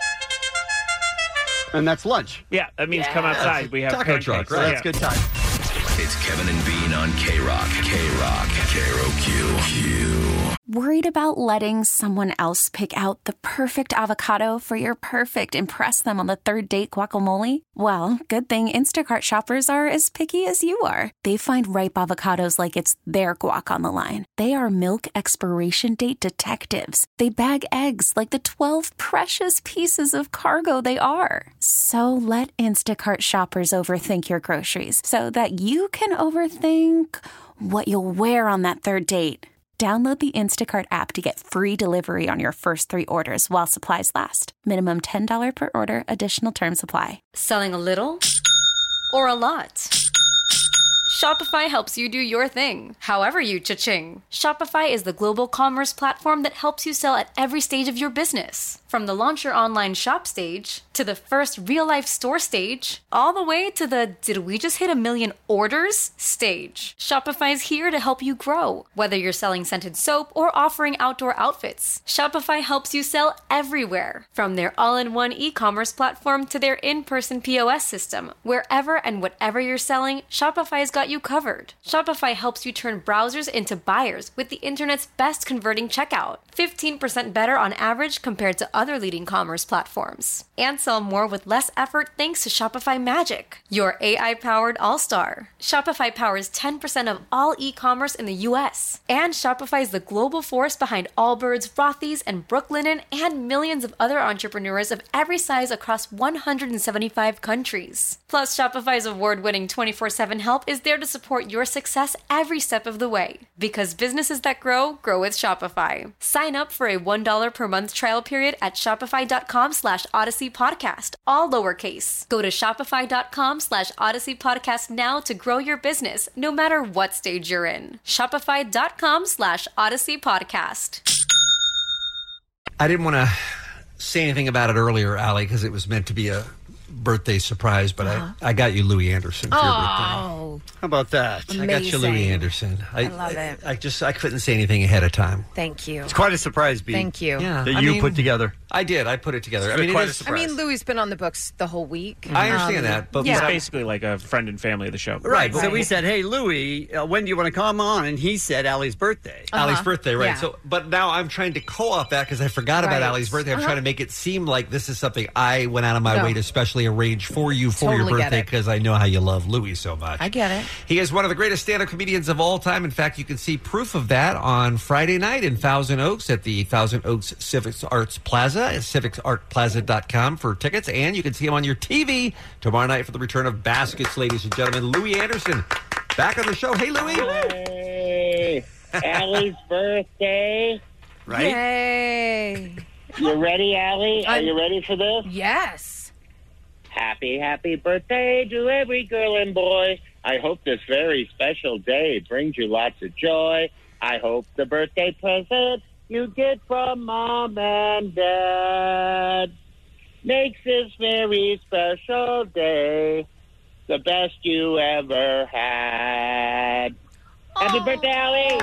K: and that's lunch.
M: Yeah, that means come
N: Yeah.
M: outside. We have
L: Taco
M: pancakes.
L: truck,
K: So
L: right?
K: that's good time.
P: It's Kevin and Bean on K-Rock. K-Rock. K R O Q. Q.
A: Worried about letting someone else pick out the perfect avocado for your perfect impress them on the third date guacamole? Well, good thing Instacart shoppers are as picky as you are. They find ripe avocados like it's their guac on the line. They are milk expiration date detectives. They bag eggs like the twelve precious pieces of cargo they are. So let Instacart shoppers overthink your groceries so that you can overthink what you'll wear on that third date. Download the Instacart app to get free delivery on your first three orders while supplies last. Minimum ten dollars per order. Additional terms apply.
R: Selling a little or a lot? Shopify helps you do your thing, however you cha-ching. Shopify is the global commerce platform that helps you sell at every stage of your business. From the launch your online shop stage, to the first real-life store stage, all the way to the did we just hit a million orders stage. Shopify's here to help you grow. Whether you're selling scented soap or offering outdoor outfits, Shopify helps you sell everywhere. From their all-in-one e-commerce platform to their in-person P O S system, wherever and whatever you're selling, Shopify's got you covered. Shopify helps you turn browsers into buyers with the internet's best converting checkout. fifteen percent better on average compared to other leading commerce platforms. And sell more with less effort thanks to Shopify Magic, your A I-powered all-star. Shopify powers ten percent of all e-commerce in the U S. And Shopify is the global force behind Allbirds, Rothy's, and Brooklinen, and millions of other entrepreneurs of every size across one hundred seventy-five countries. Plus, Shopify's award-winning twenty-four seven help is there to support your success every step of the way. Because businesses that grow, grow with Shopify. Sign up for a one dollar per month trial period at shopify.com slash Odyssey Podcast, all lowercase. Go to shopify.com slash Odyssey Podcast now to grow your business, no matter what stage you're in. Shopify.com slash Odyssey Podcast.
L: I didn't want to say anything about it earlier, Allie, because it was meant to be a birthday surprise, but uh-huh. I, I got you Louis Anderson for your birthday.
N: Oh,
K: how about that?
N: Amazing.
L: I got you Louis Anderson. I,
N: I love it.
L: I, I just I couldn't say anything ahead of time.
N: Thank you.
K: It's quite a surprise, B.
N: Thank you.
L: Yeah,
K: that
L: I
K: you
L: mean,
K: put together.
L: I did. I put it together.
K: It's
L: I mean,
K: quite
L: it
K: a
L: is,
K: surprise.
N: I mean, Louis been on the books the whole week.
L: I understand
N: Um,
L: that, but
N: yeah.
M: He's basically like a friend and family of the show.
K: Right. So we said, hey, Louis, uh, when do you want to come on? And he said Allie's birthday.
L: Uh-huh. Allie's birthday, right.
N: Yeah.
L: So, but now I'm trying to co-op that because I forgot about
N: Right.
L: Allie's birthday. I'm
N: Uh-huh.
L: trying to make it seem like this is something I went out of my
N: No.
L: way to specially arrange for you for
N: Totally
L: your
N: get
L: birthday
N: it.
L: because I know how you love Louis so much.
N: I get it.
L: He is one of the greatest stand-up comedians of all time. In fact, you can see proof of that on Friday night in Thousand Oaks at the Thousand Oaks Civic Arts Plaza at civic art plaza dot com for tickets. And you can see him on your T V tomorrow night for the return of Baskets, ladies and gentlemen. Louis Anderson back on the show. Hey, Louis.
S: Hey, Allie's birthday.
K: Right?
N: Yay.
S: You ready, Allie? Are
N: I'm-
S: you ready for this?
N: Yes.
S: Happy, happy birthday to every girl and boy. I hope this very special day brings you lots of joy. I hope the birthday present you get from Mom and Dad makes this very special day the best you ever had. Happy birthday, Allie!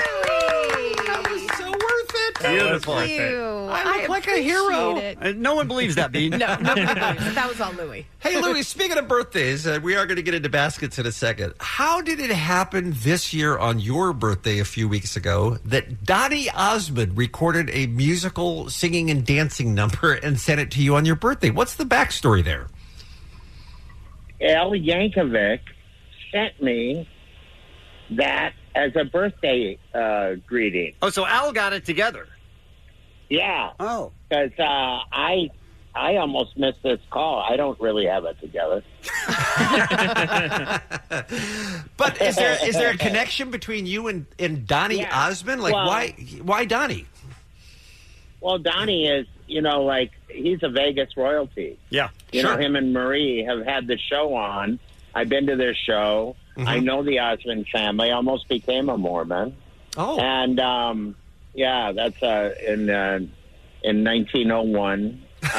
L: That was so worth it.
K: Beautiful.
N: Thank you.
L: I look like a hero.
N: appreciate it.
K: Uh, no one believes that, Bean.
N: No, nobody believes it. That was all Louis.
L: Hey, Louis, speaking of birthdays, uh, we are going to get into baskets in a second. How did it happen this year on your birthday a few weeks ago that Donny Osmond recorded a musical singing and dancing number and sent it to you on your birthday? What's the backstory there?
S: Al Yankovic sent me that as a birthday uh, greeting.
K: Oh, so Al got it together.
S: Yeah.
K: Oh.
S: Because uh, I I almost missed this call. I don't really have it together.
L: But is there is there a connection between you and, and Donny
S: Yeah.
L: Osmond? Like,
S: Well-
L: why why Donny?
S: Well, Donnie is, you know, like, he's a Vegas royalty.
K: Yeah.
S: You
L: Sure.
S: know, him and Marie have had the show on. I've been to their show.
L: Mhm.
S: I know the Osmond family. I almost became a Mormon.
L: Oh.
S: And, um, yeah, that's uh, in uh, in nineteen oh one.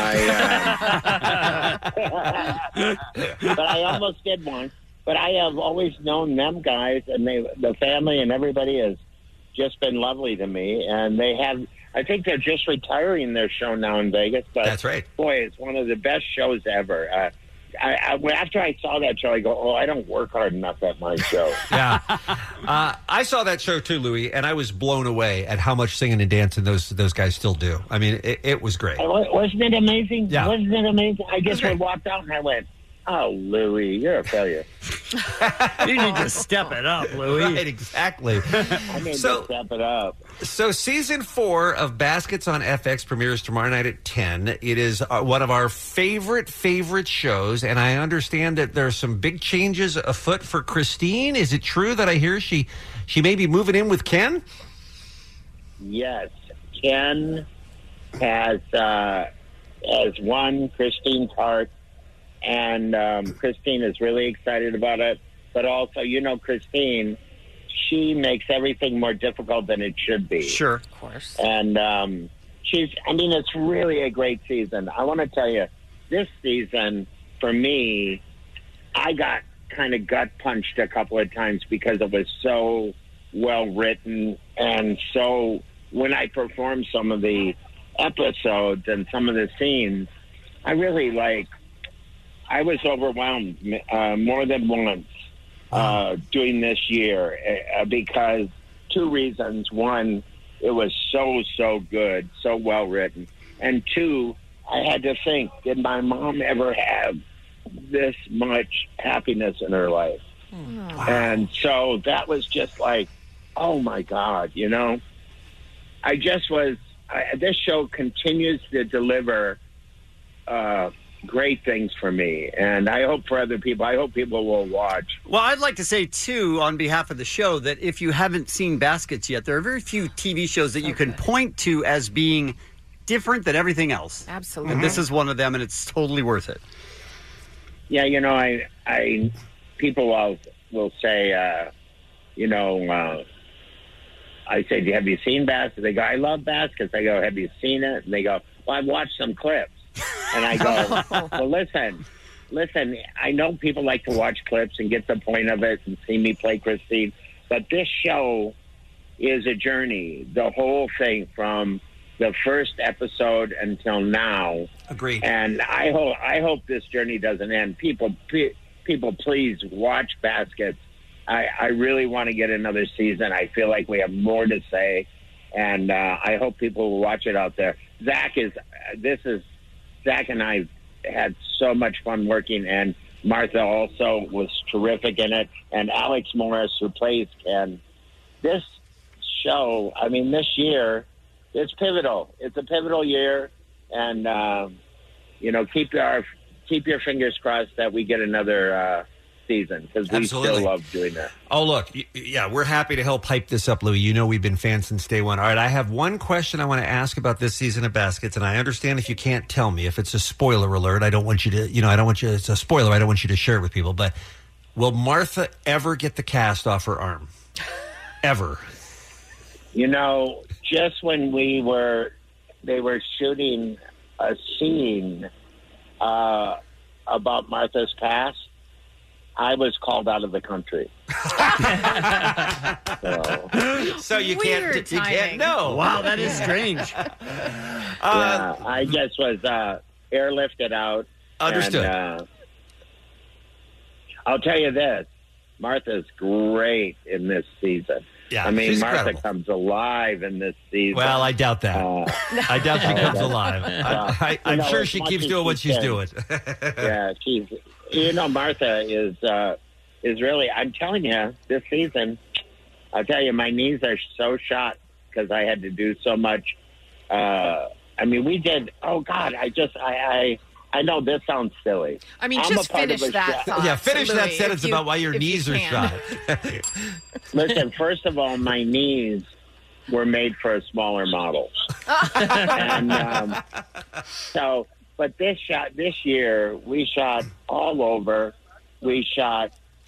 S: I, uh, but I almost did one. But I have always known them guys, and they, the family and everybody has just been lovely to me. And they have, I think they're just retiring their show now in Vegas. But
L: That's right.
S: Boy, it's one of the best shows ever. Uh, I, I, well, after I saw that show, I go, oh, I don't work hard enough at my show.
L: Yeah. Uh, I saw that show too, Louis, and I was blown away at how much singing and dancing those those guys still do. I mean, it, it was great.
S: Uh, wa- Wasn't it amazing?
L: Yeah.
S: Wasn't it amazing? I just
L: Okay.
S: walked out and I went, oh, Louie, you're a failure.
K: You need to step it up, Louis.
L: Right, exactly.
S: I need
L: So-
S: to step it up.
L: So season four of Baskets on F X premieres tomorrow night at ten. It is uh, one of our favorite, favorite shows, and I understand that there are some big changes afoot for Christine. Is it true that I hear she she may be moving in with Ken?
S: Yes. Ken has, uh, has won Christine's heart, and um, Christine is really excited about it. but also, you know, Christine, she makes everything more difficult than it should be.
K: Sure.
N: Of course.
S: And um, she's, I mean, it's really a great season. I want to tell you, this season, for me, I got kind of gut punched a couple of times because it was so well written. And so when I performed some of the episodes and some of the scenes, I really like, I was overwhelmed uh, more than once uh, doing this year uh, because two reasons. One, it was so, so good, so well written. And two, I had to think, did my mom ever have this much happiness in her life? Wow. And so that was just like, oh my God, you know? I just was, I, this show continues to deliver uh, great things for me, and I hope for other people. I hope people will watch.
K: Well, I'd like to say, too, on behalf of the show, that if you haven't seen Baskets yet, there are very few T V shows that you can point to as being different than everything else.
N: Absolutely.
K: And this is one of them, and it's totally worth it.
S: Yeah, you know, I, I, people will, will say, uh, you know, uh, I say, have you seen Baskets? They go, I love Baskets. I go, have you seen it? And they go, well, I've watched some clips. And I go, well, listen, listen, I know people like to watch clips and get the point of it and see me play Christine, but this show is a journey, the whole thing from the first episode until now.
L: Agreed.
S: And I hope I hope this journey doesn't end. People, p- people, please watch Baskets. I, I really want to get another season. I feel like we have more to say, and uh, I hope people will watch it out there. Zach is, this is, Zach and I had so much fun working, and Martha also was terrific in it, and Alex Morris, who plays Ken. This show, I mean, this year, it's pivotal. It's a pivotal year, and, um, you know, keep our keep your fingers crossed that we get another uh, season, because we
L: Absolutely.
S: still love doing that.
L: Oh, look, y- yeah, we're happy to help hype this up, Louie. You know we've been fans since day one. All right, I have one question I want to ask about this season of Baskets, and I understand if you can't tell me. If it's a spoiler alert, I don't want you to, you know, I don't want you, it's a spoiler, I don't want you to share it with people, but will Martha ever get the cast off her arm? Ever?
S: You know, just when we were, they were shooting a scene uh, about Martha's past, I was called out of the country. so,
L: so you
N: Weird
L: can't, you
N: timing.
L: can't know.
K: Wow, that is strange.
S: yeah, I just was uh, airlifted out.
L: Understood.
S: And, uh, I'll tell you this, Martha's great in this season.
L: Yeah,
S: I mean,
L: she's
S: Martha
L: incredible.
S: comes alive in this season.
L: Well, I doubt that.
S: Uh,
L: I doubt she
S: oh,
L: comes
S: that's-
L: alive. I, I,
S: You
L: I'm
S: know,
L: sure
S: as
L: she
S: much
L: keeps
S: as
L: doing
S: she
L: what she's
S: can.
L: doing.
S: yeah, she's, you know, Martha is, uh, is really, I'm telling you, this season, I'll tell you, my knees are so shot because I had to do so much. Uh, I mean, we did, oh God, I just, I, I, I know this sounds silly.
N: I mean,
S: I'm
N: just
S: a part of
N: finish
S: a
N: that
S: show.
N: thought.
L: Yeah, finish that
N: Louis,
L: sentence
N: if you-
L: about why your
N: if you
L: knees are
N: can.
L: shot.
S: Listen, first of all, my knees were made for a smaller model. and um, so, but this shot, this year, we shot all over. We shot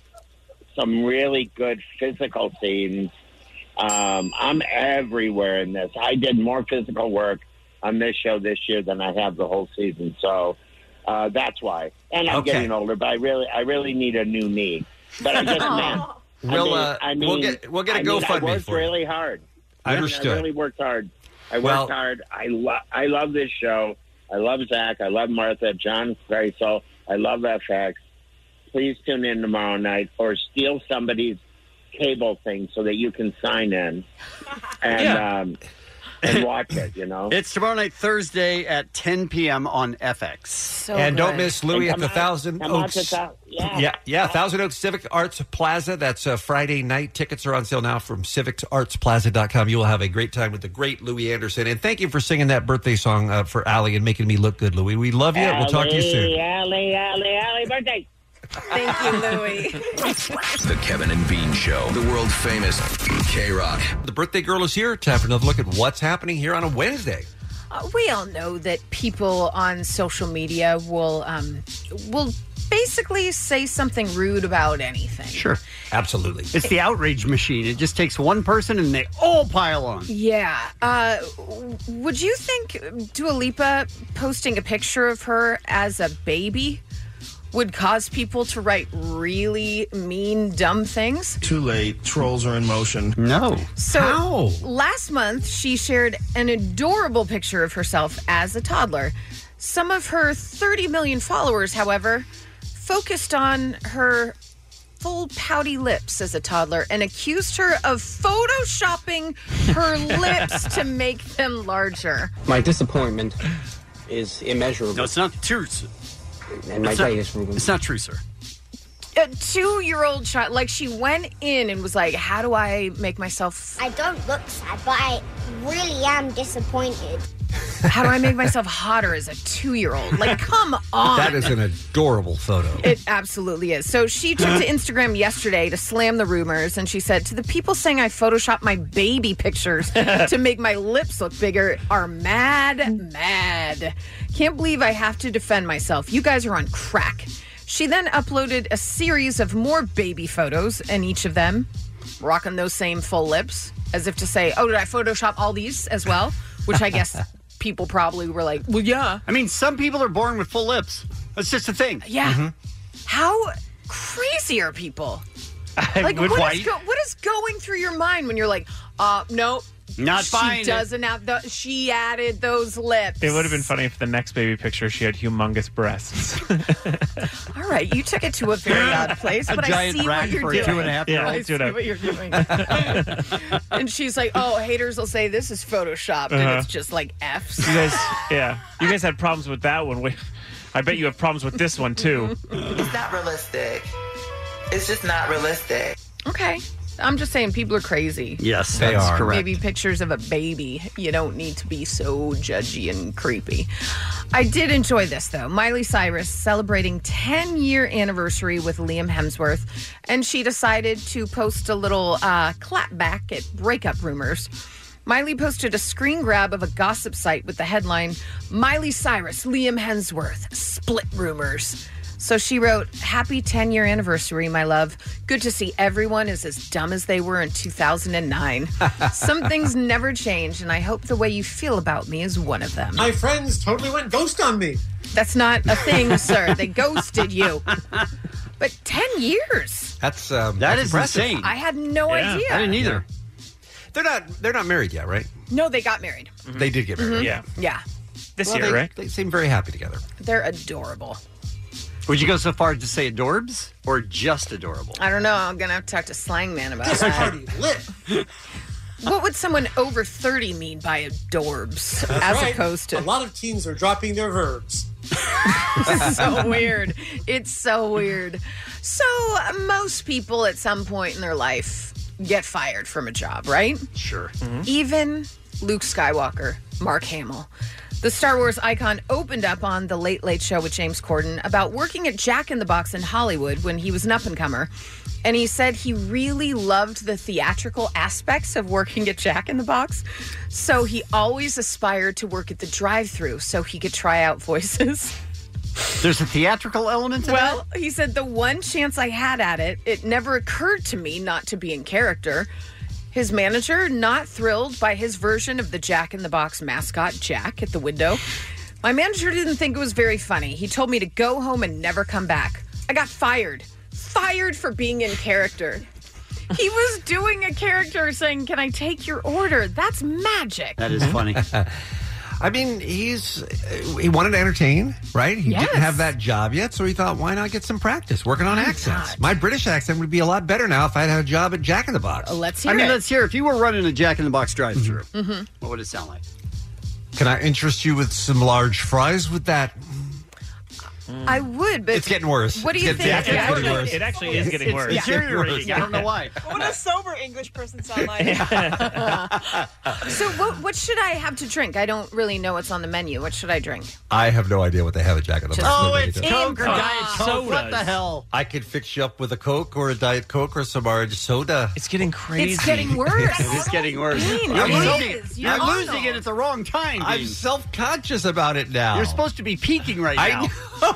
S: some really good physical scenes. Um, I'm everywhere in this. I did more physical work on this show this year than I have the whole season. So uh, that's why. And I'm
L: Okay.
S: getting older, but I really, I really need a new knee. But I just, man,
L: We'll,
S: I mean,
L: uh,
S: I mean,
L: we'll get- we'll get a
S: I mean, I
L: GoFundMe
S: worked
L: for you.
S: really hard.
L: I
S: Yeah,
L: understood.
S: I really worked hard. I worked
L: Well-
S: hard. I love. I love this show. I love Zach. I love Martha. John Faisal. I love F X. Please tune in tomorrow night, or steal somebody's cable thing so that you can sign in and
K: Yeah.
S: um, and watch it. You know,
K: It's tomorrow night, Thursday at ten p.m. on F X.
N: So
L: and don't
N: good.
L: miss Louie
S: And
L: at
S: come
L: the
S: out-
L: Thousand
S: come out
L: Oaks.
S: to Thou- yeah.
L: Yeah, yeah, Thousand Oaks Civic Arts Plaza. That's uh, Friday night. Tickets are on sale now from civic arts plaza dot com. You will have a great time with the great Louie Anderson. And thank you for singing that birthday song uh, for Allie and making me look good, Louie. We love you. We'll talk to you soon.
S: Allie, Allie, Allie, birthday.
N: Thank you, Louie.
P: The Kevin and Bean Show, the world famous K-Rock.
L: The birthday girl is here. Time for another look at what's happening here on a Wednesday.
N: Uh, we all know that people on social media will um, will basically say something rude about anything.
K: Sure.
L: Absolutely.
K: It's the outrage machine. It just takes one person and they all pile on.
N: Yeah. Uh, would you think Dua Lipa posting a picture of her as a baby would cause people to write really mean, dumb things?
T: Too late. Trolls are in motion.
K: No.
N: So
T: How?
N: last month, she shared an adorable picture of herself as a toddler. Some of her thirty million followers, however, focused on her full pouty lips as a toddler and accused her of photoshopping her lips to make them larger.
U: My disappointment is immeasurable.
K: No, it's not true.
U: And my
K: it's
U: day
K: not,
U: is ruined.
K: It's not true, sir.
N: A two-year-old child, like she went in and was like, how do I make myself...
V: I don't look sad, but I really am disappointed.
N: How do I make myself hotter as a two-year-old? Like, come on.
L: That is an adorable photo.
N: It absolutely is. So she took to Instagram yesterday to slam the rumors, and she said, to the people saying I photoshopped my baby pictures to make my lips look bigger are mad, mad. Can't believe I have to defend myself. You guys are on crack. She then uploaded a series of more baby photos, and each of them rocking those same full lips, as if to say, oh, did I Photoshop all these as well? Which I guess people probably were like, well, yeah.
K: I mean, some people are born with full lips. That's just a thing.
N: Yeah.
K: Mm-hmm.
N: How crazy are people?
K: I
N: Like,
K: would
N: what
K: white.
N: is, go- what is going through your mind when you're like, uh, no,
K: Not
N: she
K: buying it.
N: doesn't have the, she added those lips.
M: It would have been funny if the next baby picture she had humongous breasts.
N: All right, you took it to a very odd place,
M: A
N: but I
M: giant
N: see what
M: rack
N: you're
M: for a
N: doing.
M: two and a half year old.
N: I
M: Two
N: see
M: and a half.
N: what you're doing. And she's like, oh, haters will say this is photoshopped, and
M: Uh-huh.
N: it's just like F's.
M: You guys, yeah, you guys had problems with that one. Wait, I bet you have problems with this one too.
W: It's not realistic. It's just not realistic.
N: Okay. I'm just saying people are crazy.
K: Yes,
L: They
K: that's
L: are.
K: correct.
N: Maybe pictures of a baby. You don't need to be so judgy and creepy. I did enjoy this, though. Miley Cyrus celebrating ten-year anniversary with Liam Hemsworth, and she decided to post a little uh, clap back at breakup rumors. Miley posted a screen grab of a gossip site with the headline, Miley Cyrus, Liam Hemsworth, split rumors. So she wrote, happy ten-year anniversary, my love. Good to see everyone is as dumb as they were in two thousand nine. Some things never change, and I hope the way you feel about me is one of them.
X: My friends totally went ghost on me.
N: That's not a thing, sir. They ghosted you. But ten years?
L: That's um,
K: That
L: that's
K: is
L: impressive.
K: insane.
N: I had no
L: Yeah,
N: idea.
L: I didn't either. They're not. They're not married yet, right?
N: No, they got married.
L: They did get married.
N: Mhm.
L: Yeah.
N: Yeah.
M: This
L: Well,
M: year,
L: they-
M: right?
L: They seem very happy together.
N: They're adorable.
K: Would you go so far as to say adorbs or just adorable?
N: I don't know. I'm going to have to talk to Slang Man about
X: This
N: that.
X: party lit.
N: What would someone over thirty mean by adorbs
X: That's
N: as
X: right.
N: opposed to...
X: A lot of teens are dropping their verbs.
N: It's so weird. It's so weird. So uh, most people at some point in their life get fired from a job, right?
K: Sure.
N: Even Luke Skywalker, Mark Hamill. The Star Wars icon opened up on The Late Late Show with James Corden about working at Jack in the Box in Hollywood when he was an up-and-comer. And he said he really loved the theatrical aspects of working at Jack in the Box. So he always aspired to work at the drive-thru so he could try out voices.
K: There's a theatrical element to
N: Well, he said the one chance I had at it, it never occurred to me not to be in character. His manager, not thrilled by his version of the Jack in the Box mascot, Jack, at the window. My manager didn't think it was very funny. He told me to go home and never come back. I got fired. Fired for being in character. He was doing a character saying, can I take your order? That's magic.
K: That is funny.
L: I mean, he's he wanted to entertain, right? He
N: Yes.
L: didn't have that job yet, so he thought, why not get some practice working on
N: Why
L: accents?
N: not?
L: My British accent would be a lot better now if I'd had a job at Jack in the Box.
N: Let's
K: I
N: hear
K: mean,
N: it.
K: let's hear. If you were running a Jack in the Box drive-thru,
N: Mm-hmm.
K: what would it sound like?
L: Can I interest you with some large fries with that?
N: I would, but
L: It's getting worse.
N: What do
L: It's
N: you
L: getting-
N: think?
L: it's
N: Yeah,
L: getting
N: I-
L: worse.
M: It actually is getting
K: It's
M: worse.
K: deteriorating. I don't know why.
Y: What does sober English person sound like?
N: So what what should I have to drink? I don't really know what's on the menu. What should I drink?
L: I have no idea what they have at Jack in the
N: Just-
L: Box.
K: Oh,
L: Nobody
K: it's
L: does.
K: Coke or
N: Improv.
K: Diet Coke. What the
M: Sodas.
K: hell?
L: I could fix you up with a Coke or a Diet Coke or some orange soda.
M: It's getting crazy.
N: It's getting worse.
K: It is getting worse.
N: Dean,
K: You're
N: it
K: losing
N: is.
K: it.
N: You
K: You're
N: all
K: losing
N: know.
K: it at the wrong time,
L: I'm
K: Dean.
L: self-conscious about it now.
K: You're supposed to be peaking right
L: I
K: now.
L: know.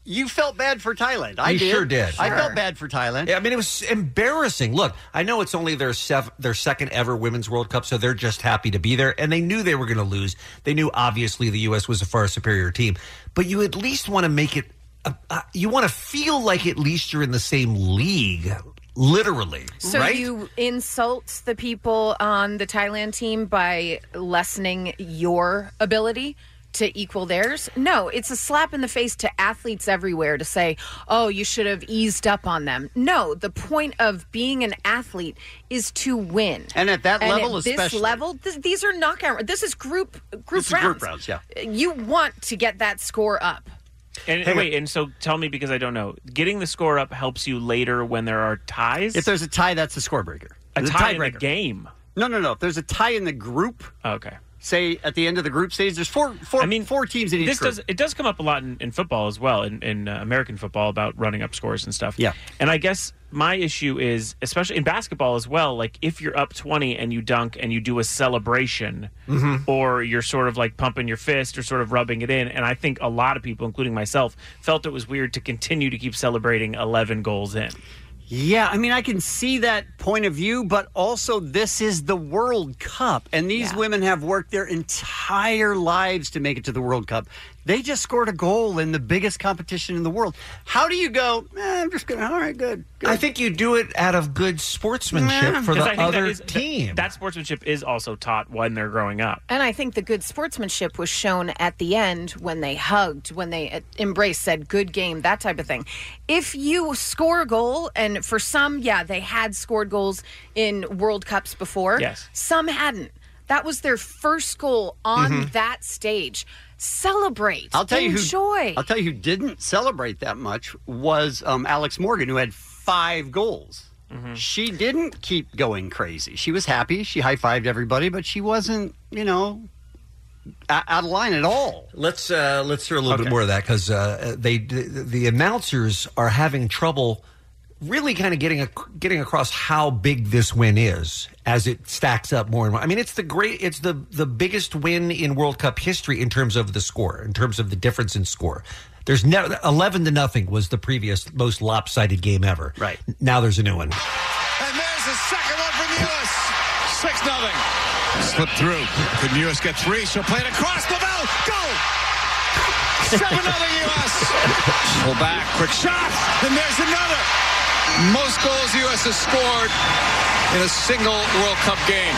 K: You felt bad for Thailand. I
L: you
K: did.
L: sure did.
K: I
L: Sure.
K: felt bad for Thailand.
L: Yeah, I mean, it was embarrassing. Look, I know it's only their sev- their second ever Women's World Cup, so they're just happy to be there. And they knew they were going to lose. They knew, obviously, the U S was a far superior team. But you at least want to make it, uh, uh, you want to feel like at least you're in the same league, literally,
N: So
L: right?
N: you insult the people on the Thailand team by lessening your ability to equal theirs? No, it's a slap in the face to athletes everywhere to say, oh, you should have eased up on them. No, the point of being an athlete is to win.
K: And at that level
N: at this
K: especially.
N: level, this, these are knockout. This is group group
K: This is
N: rounds.
K: group rounds, yeah.
N: You want to get that score up.
M: And
K: Hang
M: wait, and so tell me, because I don't know, getting the score up helps you later when there are ties?
K: If there's a tie, that's a score breaker.
M: A
K: The
M: tie in the
K: tiebreaker.
M: game.
K: No, no, no. If there's a tie in the group,
M: okay.
K: Say at the end of the group stage, there's four, four, I mean, four teams in each
M: This
K: group.
M: does it does come up a lot in, in football as well, in, in uh, American football, about running up scores and stuff.
K: Yeah.
M: And I guess my issue is, especially in basketball as well, like if you're up twenty and you dunk and you do a celebration,
K: Mhm.
M: or you're sort of like pumping your fist or sort of rubbing it in, and I think a lot of people, including myself, felt it was weird to continue to keep celebrating eleven goals in.
K: Yeah, I mean, I can see that point of view, but also this is the World Cup, and these women have worked their entire lives to make it to the World Cup. They just scored a goal in the biggest competition in the world. How do you go, eh, I'm just going to, all right, good, good.
L: I think you do it out of good sportsmanship for the
M: Because I think
L: other
M: that is-
L: team.
M: That, that sportsmanship is also taught when they're growing up.
N: And I think the good sportsmanship was shown at the end when they hugged, when they uh, embraced, said, good game, that type of thing. If you score a goal, and for some, yeah, they had scored goals in World Cups before.
M: Yes.
N: Some hadn't. That was their first goal on
K: Mhm.
N: that stage. Celebrate.
K: I'll tell you who.
N: Enjoy.
K: I'll tell you who didn't celebrate that much was um, Alex Morgan, who had five goals. She didn't keep going crazy. She was happy. She high fived everybody, but she wasn't, you know, out of line at all.
L: Let's uh, let's hear a little
K: Okay.
L: bit more of that, because uh, they the, the announcers are having trouble really kind of getting a, getting across how big this win is as it stacks up more and more. I mean, it's the great, it's the the biggest win in World Cup history in terms of the score, in terms of the difference in score. There's never eleven to nothing was the previous most lopsided game ever. Right now, there's a new one.
B: And there's the second one from U S. six nothing. Slip through. Could U S get three? She'll play it across. Lavelle. Goal. seven nothing U S. Pull back. Quick shot. And there's another. Most goals U S has scored in a single World Cup game.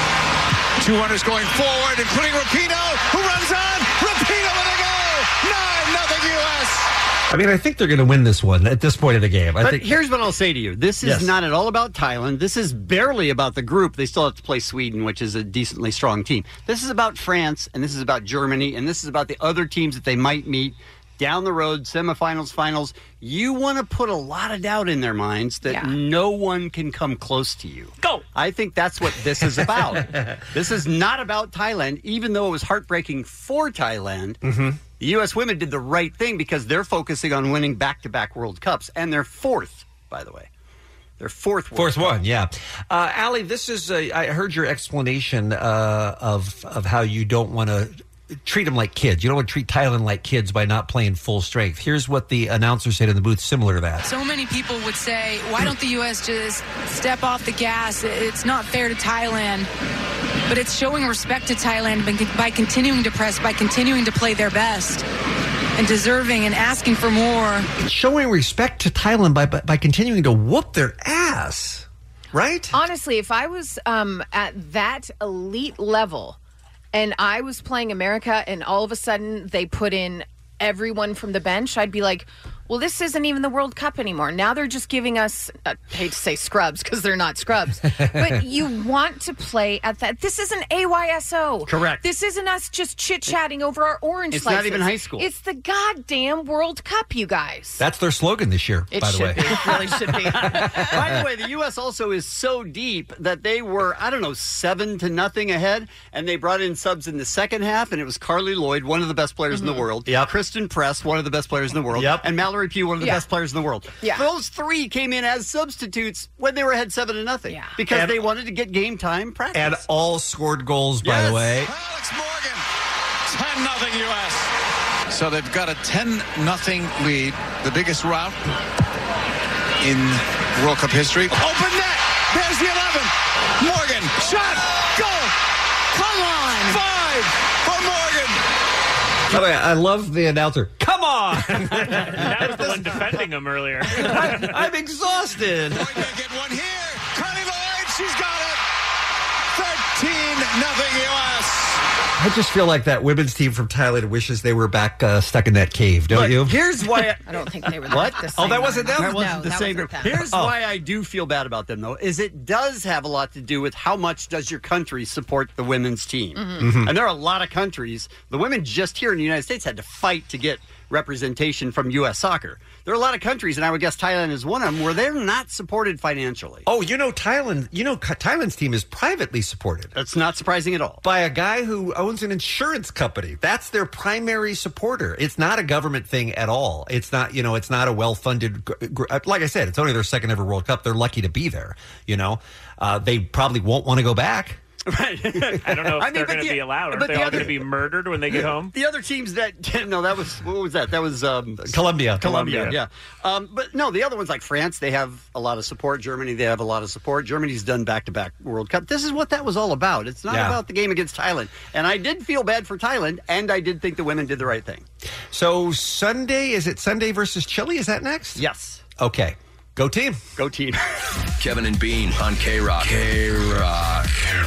B: Two runners going forward, including Rapinoe, who runs on. Rapinoe with a goal. nine nothing U S.
L: I mean, I think they're going to win this one at this point of the game. I
K: But
L: think.
K: here's what I'll say to you. This is
L: Yes.
K: not at all about Thailand. This is barely about the group. They still have to play Sweden, which is a decently strong team. This is about France, and this is about Germany, and this is about the other teams that they might meet down the road, semifinals, finals. You want to put a lot of doubt in their minds that no one can come close to you.
M: Go!
K: I think that's what this is about. This is not about Thailand, even though it was heartbreaking for Thailand.
L: Mm-hmm.
K: The U S women did the right thing because they're focusing on winning back-to-back World Cups, and they're fourth, by the way. They're fourth. World
L: Fourth
K: Cup.
L: one, yeah. Uh, Allie, this is, uh, I heard your explanation uh, of of how you don't want to treat them like kids. You don't want to treat Thailand like kids by not playing full strength. Here's what the announcer said in the booth similar to that.
C: So many people would say, why don't the U S just step off the gas? It's not fair to Thailand. But it's showing respect to Thailand by continuing to press, by continuing to play their best, and deserving and asking for more.
L: It's showing respect to Thailand by, by, by continuing to whoop their ass, right?
N: Honestly, if I was um, at that elite level and I was playing America and all of a sudden they put in everyone from the bench, I'd be like, well, this isn't even the World Cup anymore. Now they're just giving us, I hate to say scrubs because they're not scrubs, but you want to play at that. This isn't A Y S O.
K: Correct.
N: This isn't us just chit-chatting over our orange
K: It's
N: slices.
K: not even high school.
N: It's the goddamn World Cup, you guys.
L: That's their slogan this year,
N: It
L: by the
N: should
L: way.
N: be. It really should be.
K: By the way, the U S also is so deep that they were, I don't know, seven to nothing ahead, and they brought in subs in the second half, and it was Carly Lloyd, one of the best players in the world.
L: Yep.
K: Kristen Press, one of the best players in the world.
L: Yep.
K: And Mallory Pugh, one of the
N: Yeah.
K: best players in the world.
N: Yeah.
K: Those three came in as substitutes when they were ahead seven to nothing.
N: Yeah.
K: Because
L: And-
K: they wanted to get game time practice.
L: And all scored goals, by the
K: Yes.
L: way.
B: Alex Morgan. ten nothing U S. So they've got a ten nothing lead, the biggest rout in World Cup history. Open net. There's the eleven. Morgan. Shot. Goal. Come on. Five for Morgan.
L: By the way, I love the announcer. Come on!
M: That was the one defending him earlier.
L: I, I'm exhausted.
B: Boy, can't get one here. Connie Lloyd, she's got it. thirteen nothing U S.
L: I just feel like that women's team from Thailand wishes they were back uh, stuck in that cave, don't
K: Look,
L: you?
K: Here's why. I,
N: I don't think they were
K: What?
N: the same.
L: Oh, that wasn't them?
K: That wasn't
N: No,
K: the
N: that
K: same
N: wasn't
K: group.
N: them.
K: Here's
L: Oh.
K: why I do feel bad about them, though, is it does have a lot to do with how much does your country support the women's team.
N: Mm-hmm.
L: Mhm.
K: And there are a lot of countries. The women just here in the United States had to fight to get representation from U S soccer. There are a lot of countries, and I would guess Thailand is one of them, where they're not supported financially.
L: Oh, you know Thailand. You know Thailand's team is privately supported.
K: That's not surprising at all.
L: By a guy who owns an insurance company. That's their primary supporter. It's not a government thing at all. It's not, you know, it's not a well-funded. gr- gr- Like I said, it's only their second ever World Cup. They're lucky to be there. You know, uh, they probably won't want to go back.
K: Right.
M: I don't know if
K: I mean,
M: they're
K: but
M: going to
K: the-
M: be allowed. Aren't
K: but
M: they
K: the
M: all
K: other-
M: going to be murdered when they get home?
K: The other teams that no, that was what was that? That was um,
L: Colombia.
K: Colombia,
M: Colombia.
K: yeah. Um, but no, the other ones like France, they have a lot of support. Germany, they have a lot of support. Germany's done back-to-back World Cup. This is what that was all about. It's not
L: Yeah.
K: about the game against Thailand. And I did feel bad for Thailand, and I did think the women did the right thing.
L: So Sunday, is it Sunday versus Chile? Is that next?
K: Yes.
L: Okay. Go team.
K: Go team.
P: Kevin and Bean on K-Rock. K-Rock.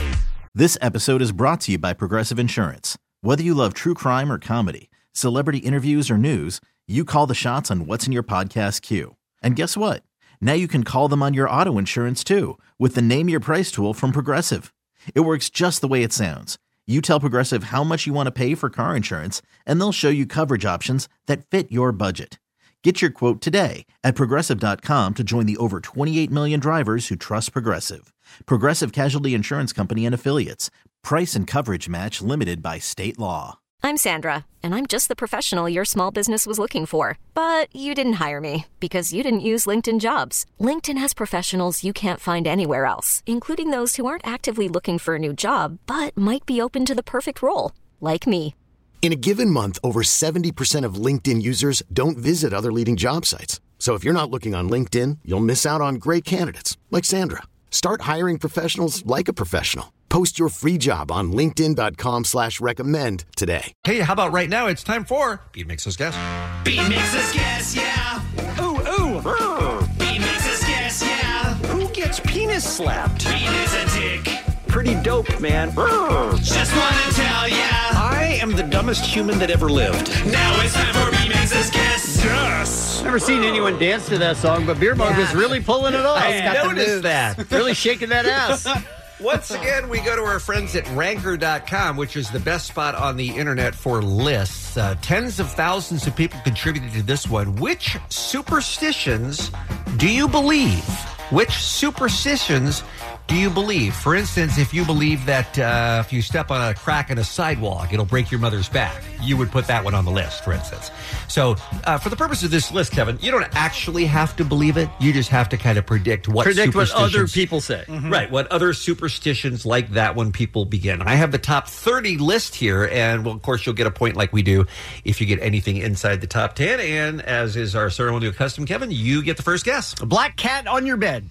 F: This episode is brought to you by Progressive Insurance. Whether you love true crime or comedy, celebrity interviews or news, you call the shots on what's in your podcast queue. And guess what? Now you can call them on your auto insurance too with the Name Your Price tool from Progressive. It works just the way it sounds. You tell Progressive how much you want to pay for car insurance, and they'll show you coverage options that fit your budget. Get your quote today at Progressive dot com to join the over twenty-eight million drivers who trust Progressive. Progressive Casualty Insurance Company and Affiliates. Price and coverage match limited by state law.
G: I'm Sandra, and I'm just the professional your small business was looking for. But you didn't hire me because you didn't use LinkedIn Jobs. LinkedIn has professionals you can't find anywhere else, including those who aren't actively looking for a new job, but might be open to the perfect role, like me.
H: In a given month, over seventy percent of LinkedIn users don't visit other leading job sites. So if you're not looking on LinkedIn, you'll miss out on great candidates like Sandra. Start hiring professionals like a professional. Post your free job on linkedin dot com slash recommend today.
L: Hey, how about right now? It's time for Bean Makes Us Guess.
I: Bean makes us guess, yeah.
L: Ooh, ooh.
I: Bean makes us guess, yeah.
L: Who gets penis slapped?
I: Bean is a dick.
L: Pretty dope, man.
I: Just wanna tell ya.
L: I am the dumbest human that ever lived.
I: Now it's time for Bean makes us guess.
K: Yes. Never seen anyone dance to that song, but Beer Mug
N: Yeah.
K: is really pulling it off.
L: I noticed that.
K: Really shaking that ass.
L: Once again, we go to our friends at ranker dot com, which is the best spot on the internet for lists. Uh, tens of thousands of people contributed to this one. Which superstitions do you believe? Which superstitions do you believe? For instance, if you believe that uh, if you step on a crack in a sidewalk, it'll break your mother's back, you would put that one on the list, for instance. So uh, for the purpose of this list, Kevin, you don't actually have to believe it. You just have to kind of predict what
K: Predict what
L: superstitions-
K: other people say.
L: Right, what other superstitions like that one people begin. I have the top thirty list here, and well, of course, you'll get a point like we do if you get anything inside the top ten. And as is our ceremonial custom, Kevin, you get the first guess.
K: A black cat on your bed.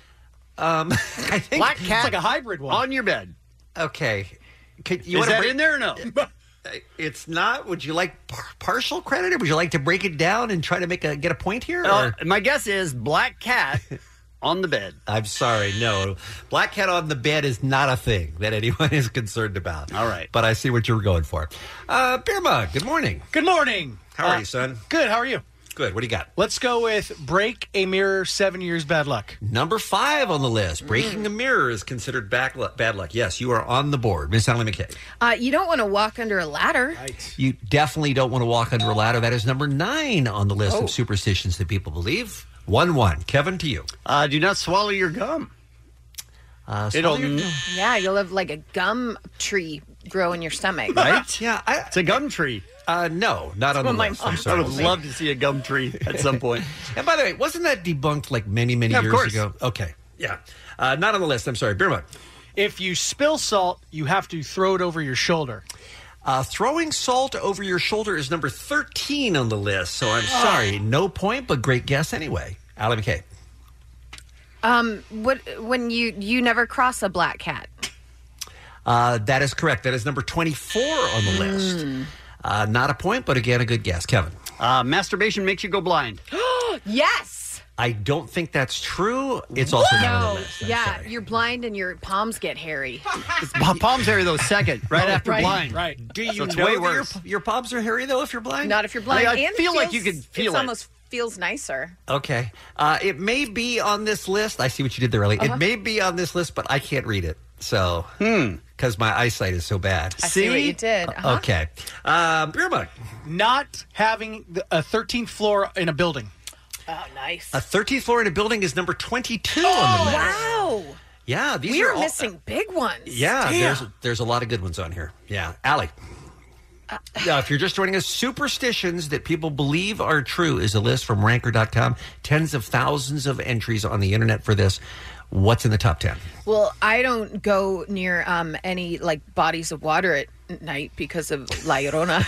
L: Um, I think
K: Black cat
X: It's like a hybrid one.
K: on your bed.
L: Okay, Could, you
K: Is
L: wanna
K: that
L: break-
K: in there or no?
L: It's not. Would you like par- partial credit, or would you like to break it down and try to make a get a point here?
K: Uh,
L: or-
K: my guess is black cat on the bed.
L: I'm sorry, no. Black cat on the bed is not a thing that anyone is concerned about.
K: All right.
L: But I see what you were going for. Uh, Beer Mug, good morning.
X: Good morning.
L: How are
X: Uh,
L: you, son?
X: Good. How are you?
L: Good. What do you got?
X: Let's go with break a mirror, seven years bad luck.
L: Number five on the list. Breaking a mirror is considered back luck, bad luck. Yes, you are on the board. Miss Allie McKay.
N: Uh, you don't want to walk under a ladder.
L: You definitely don't want to walk under a ladder. That is number nine on the list
N: Oh.
L: of superstitions that people believe. one one. Kevin, to you.
K: Uh, do not swallow your gum.
L: Uh,
K: It'll
L: swallow your-
N: Yeah, you'll have like a gum tree grow in your stomach.
K: right?
L: Yeah, I,
K: It's a gum tree.
L: Uh, no, not on the
N: what my
L: list.
N: mom
L: I'm
K: I
L: sorry.
K: would love to see a gum tree at some point.
L: And by the way, wasn't that debunked like many, many
K: Yeah, of
L: years
K: course.
L: ago? Okay. Yeah. Uh, not on the list. I'm sorry. Beer Mug.
X: If you spill salt, you have to throw it over your shoulder.
L: Uh, throwing salt over your shoulder is number thirteen on the list, so I'm sorry. No point, but great guess anyway. Allie McKay.
N: Um, what when you you never cross a black cat?
L: Uh, that is correct. That is number twenty-four on the list. Uh, not a point, but again, a good guess. Kevin.
K: Uh, masturbation makes you go blind.
N: Yes.
L: I don't think that's true. It's also not on
N: No.
L: the list. I'm
N: Yeah,
L: sorry.
N: you're blind and your palms get hairy.
K: Palms hairy, though, second, right
N: Oh,
K: after
N: right,
K: blind.
N: right.
L: Do you
K: So it's
L: know
K: way
L: that your,
K: worse.
L: your palms are hairy, though, if you're blind?
N: Not if you're blind.
K: I, I
N: and
K: feel
N: it
K: like you
N: feels-
K: could feel
N: it's
K: it.
N: almost feels nicer.
L: Okay. Uh, it may be on this list. I see what you did there, Ellie.
N: Uh-huh.
L: It may be on this list, but I can't read it. So, because my eyesight is so bad.
N: I see, what you did. Uh-huh.
L: Okay. Uh, Beer Mug.
X: Not having the, a thirteenth floor in a building.
N: Oh, nice.
L: A thirteenth floor in a building is number twenty-two
N: Oh,
L: on the list.
N: wow.
L: Yeah, these
N: We
L: are
N: are
L: all,
N: missing big ones.
L: Yeah,
N: Damn.
L: there's there's a lot of good ones on here. Yeah, Allie.
N: Uh,
L: Now, if you're just joining us, superstitions that people believe are true is a list from ranker dot com. Tens of thousands of entries on the internet for this. What's in the top ten?
N: Well, I don't go near um, any like bodies of water at night because of La Llorona.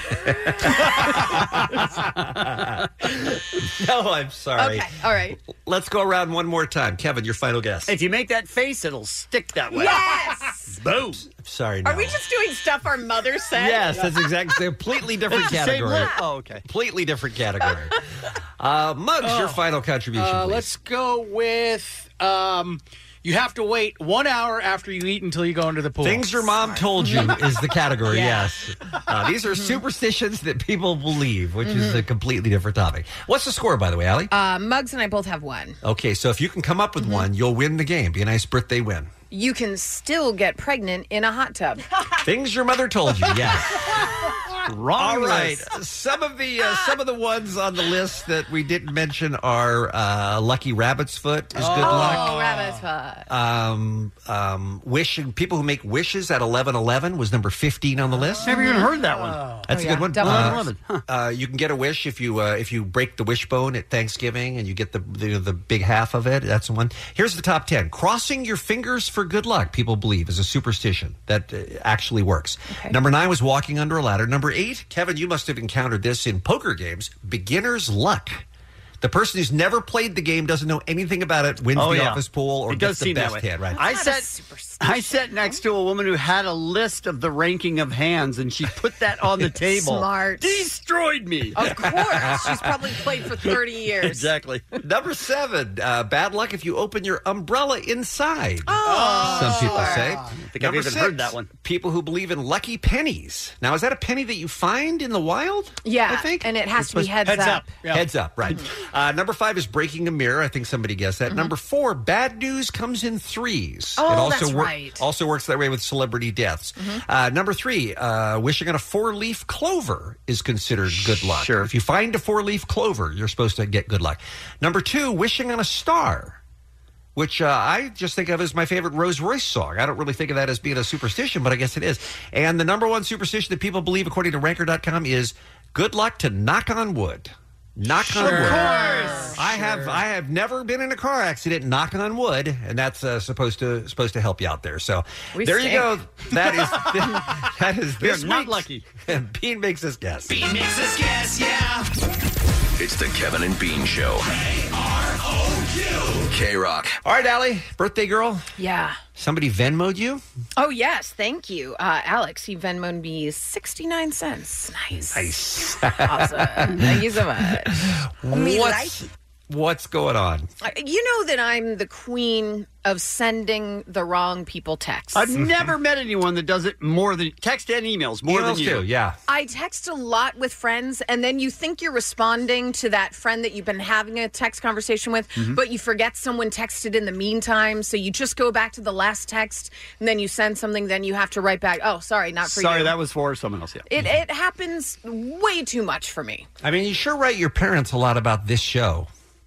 L: No, I'm sorry.
N: Okay, all right.
L: Let's go around one more time. Kevin, your final guess.
K: If you make that face, it'll stick that way.
N: Yes.
K: Boom.
L: Sorry, no.
N: Are we just doing stuff our mother said?
L: Yes, that's exactly. Completely different
K: It's the same
L: category.
K: list. Oh, okay.
L: Completely different category. Uh, Muggs, your final contribution,
X: Uh,
L: please.
X: let's go with um, you have to wait one hour after you eat until you go into the pool.
L: Things your mom told you is the category,
X: Yeah.
L: yes. Uh, these are superstitions that people believe, which is a completely different topic. What's the score, by the way, Allie?
N: Uh, Muggs and I both have one.
L: Okay, so if you can come up with one, you'll win the game. Be a nice birthday win.
N: You can still get pregnant in a hot tub.
L: Things your mother told you, yes.
K: Wrong
L: All right.
K: list.
L: Some of the uh, some of the ones on the list that we didn't mention are uh, Lucky Rabbit's Foot is good luck.
N: Oh, rabbit's foot.
L: Um, um, wish people who make wishes at eleven eleven was number fifteen on the list.
K: Never even heard that one.
L: That's
N: Oh,
L: a
N: yeah.
L: good one.
N: Double
L: Uh,
K: eleven. Huh.
L: uh, you can get a wish if you uh, if you break the wishbone at Thanksgiving and you get the, the the big half of it. That's the one. Here's the top ten. Crossing your fingers for good luck, people believe, is a superstition that uh, actually works.
N: Okay.
L: Number nine was walking under a ladder. Number eight, Kevin, you must have encountered this in poker games. Beginner's luck. The person who's never played the game, doesn't know anything about it, wins
K: Oh,
L: the
K: yeah.
L: office pool or
K: It
L: gets
K: does
L: the
K: seem that
L: best
K: way.
L: hand. Right.
K: I
N: Not a
K: sat,
N: superstition.
K: I sat next to a woman who had a list of the ranking of hands, and she put that on the table.
N: Smart.
K: Destroyed me.
N: Of course. She's probably played for thirty years.
K: Exactly.
L: Number seven, uh, bad luck if you open your umbrella inside.
N: Oh,
L: Some people
N: sure.
L: say.
K: I think I've
L: Number
K: even
L: six,
K: heard that one.
L: people who believe in lucky pennies. Now, is that a penny that you find in the wild?
N: Yeah,
L: I think.
N: and it has to be heads,
X: Heads
N: up.
X: up. Yeah.
L: Heads up, right. Uh, number five is breaking a mirror. I think somebody guessed that. Number four, bad news comes in threes.
N: Oh,
L: it also
N: that's
L: wor-
N: right.
L: Also works that way with celebrity deaths. Uh, number three, uh, wishing on a four-leaf clover is considered good luck.
K: Sure.
L: If you find a four-leaf clover, you're supposed to get good luck. Number two, wishing on a star, which uh, I just think of as my favorite Rose Royce song. I don't really think of that as being a superstition, but I guess it is. And the number one superstition that people believe, according to ranker dot com, is good luck to knock on wood. Knock on wood.
X: Of
L: course. I have I have never been in a car accident knocking on wood, and that's uh, supposed to supposed to help you out there. So
N: We
L: there
N: stink.
L: you go. That is that is
K: We are
L: this
K: not
L: week's-
K: lucky.
L: And Bean makes us guess.
I: Bean makes us guess, yeah.
P: It's the Kevin and Bean Show.
I: K R O U.
P: K-Rock.
L: All right, Allie, birthday girl.
N: Yeah.
L: Somebody Venmo'd you?
N: Oh, yes. Thank you. Uh, Alex, he Venmo'd me sixty-nine cents. Nice.
L: Nice.
N: Awesome. Thank you so much.
L: What's what's going on?
N: Uh, You know that I'm the queen of sending the wrong people texts.
K: I've never met anyone that does it more than text and emails more
L: Emails
K: than you.
L: too, yeah.
N: I text a lot with friends, and then you think you're responding to that friend that you've been having a text conversation with,
K: Mm-hmm.
N: but you forget someone texted in the meantime, so you just go back to the last text, and then you send something, then you have to write back, oh, sorry, not for
K: Sorry,
N: you.
K: that was for someone else. Yeah.
N: It, it happens way too much for me.
L: I mean, you sure write your parents a lot about this show.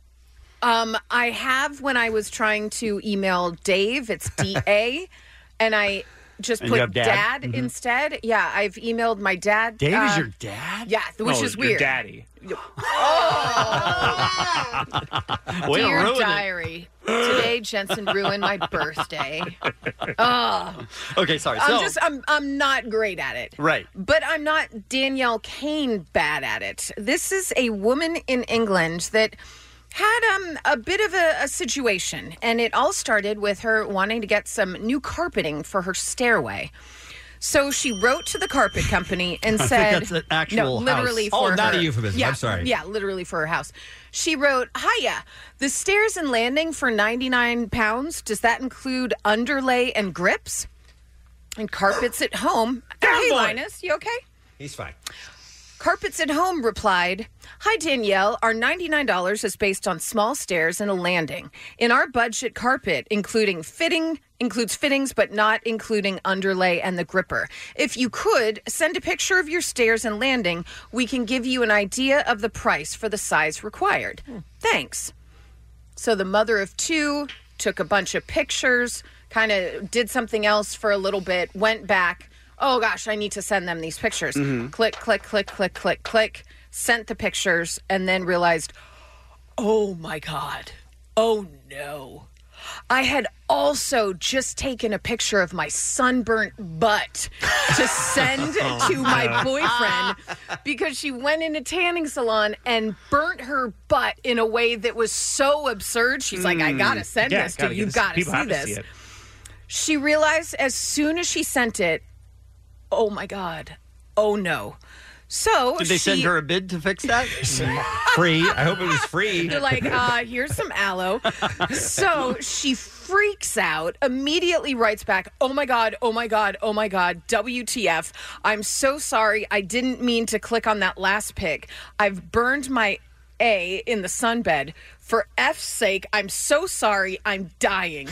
N: Um, I have when I was trying to email Dave, it's D A, and I just
K: And you
N: put
K: have dad?
N: dad, instead. Yeah, I've emailed my dad.
K: Dave
N: uh,
K: is your dad?
N: Yeah, which
M: Oh,
N: is
M: your
N: weird.
M: daddy.
K: Way to
N: Dear
K: ruin it.
N: diary. Today, Jensen ruined my birthday. Oh.
K: Okay, sorry.
N: I'm
K: So,
N: just, I'm, I'm not great at it.
K: right.
N: But I'm not Danielle Kane bad at it. This is a woman in England that had um, a bit of a, a situation, and it all started with her wanting to get some new carpeting for her stairway. So she wrote to the carpet company and
L: I think
N: said,
L: that's an actual
N: no, literally
L: house.
N: for
L: Oh, not
N: her.
L: a euphemism.
N: Yeah,
L: I'm sorry.
N: Yeah, literally for her house. She wrote, "Hiya, the stairs and landing for ninety-nine pounds. Does that include underlay and grips? And carpets at home." Hey, Linus, you okay?
L: He's fine.
N: Carpets at Home replied, "Hi, Danielle. Our ninety-nine dollars is based on small stairs and a landing. In our budget, carpet, including fitting, includes fittings, but not including underlay and the gripper. If you could, send a picture of your stairs and landing. We can give you an idea of the price for the size required. Thanks." So the mother of two took a bunch of pictures, kind of did something else for a little bit, went back. Oh, gosh, I need to send them these pictures.
K: Mm-hmm.
N: Click, click, click, click, click, click. Sent the pictures and then realized, oh, my God. Oh, no. I had also just taken a picture of my sunburnt butt to send
K: Oh,
N: to my
K: no.
N: boyfriend because she went in a tanning salon and burnt her butt in a way that was so absurd. She's like, I got to send
M: Yeah,
N: this to
M: gotta
N: you.
M: get
N: You've
M: this-
N: got to
M: people
N: see
M: have to
N: this.
M: see it.
N: She realized as soon as she sent it, oh my God, oh no. So
K: Did they
N: she,
K: send her a bid to fix that?
L: Free. I hope it was free.
N: They're like, uh, here's some aloe. So she freaks out, immediately writes back, oh my God, oh my God, oh my God, W T F. I'm so sorry. I didn't mean to click on that last pic. I've burned my A in the sunbed. For F's sake, I'm so sorry. I'm dying.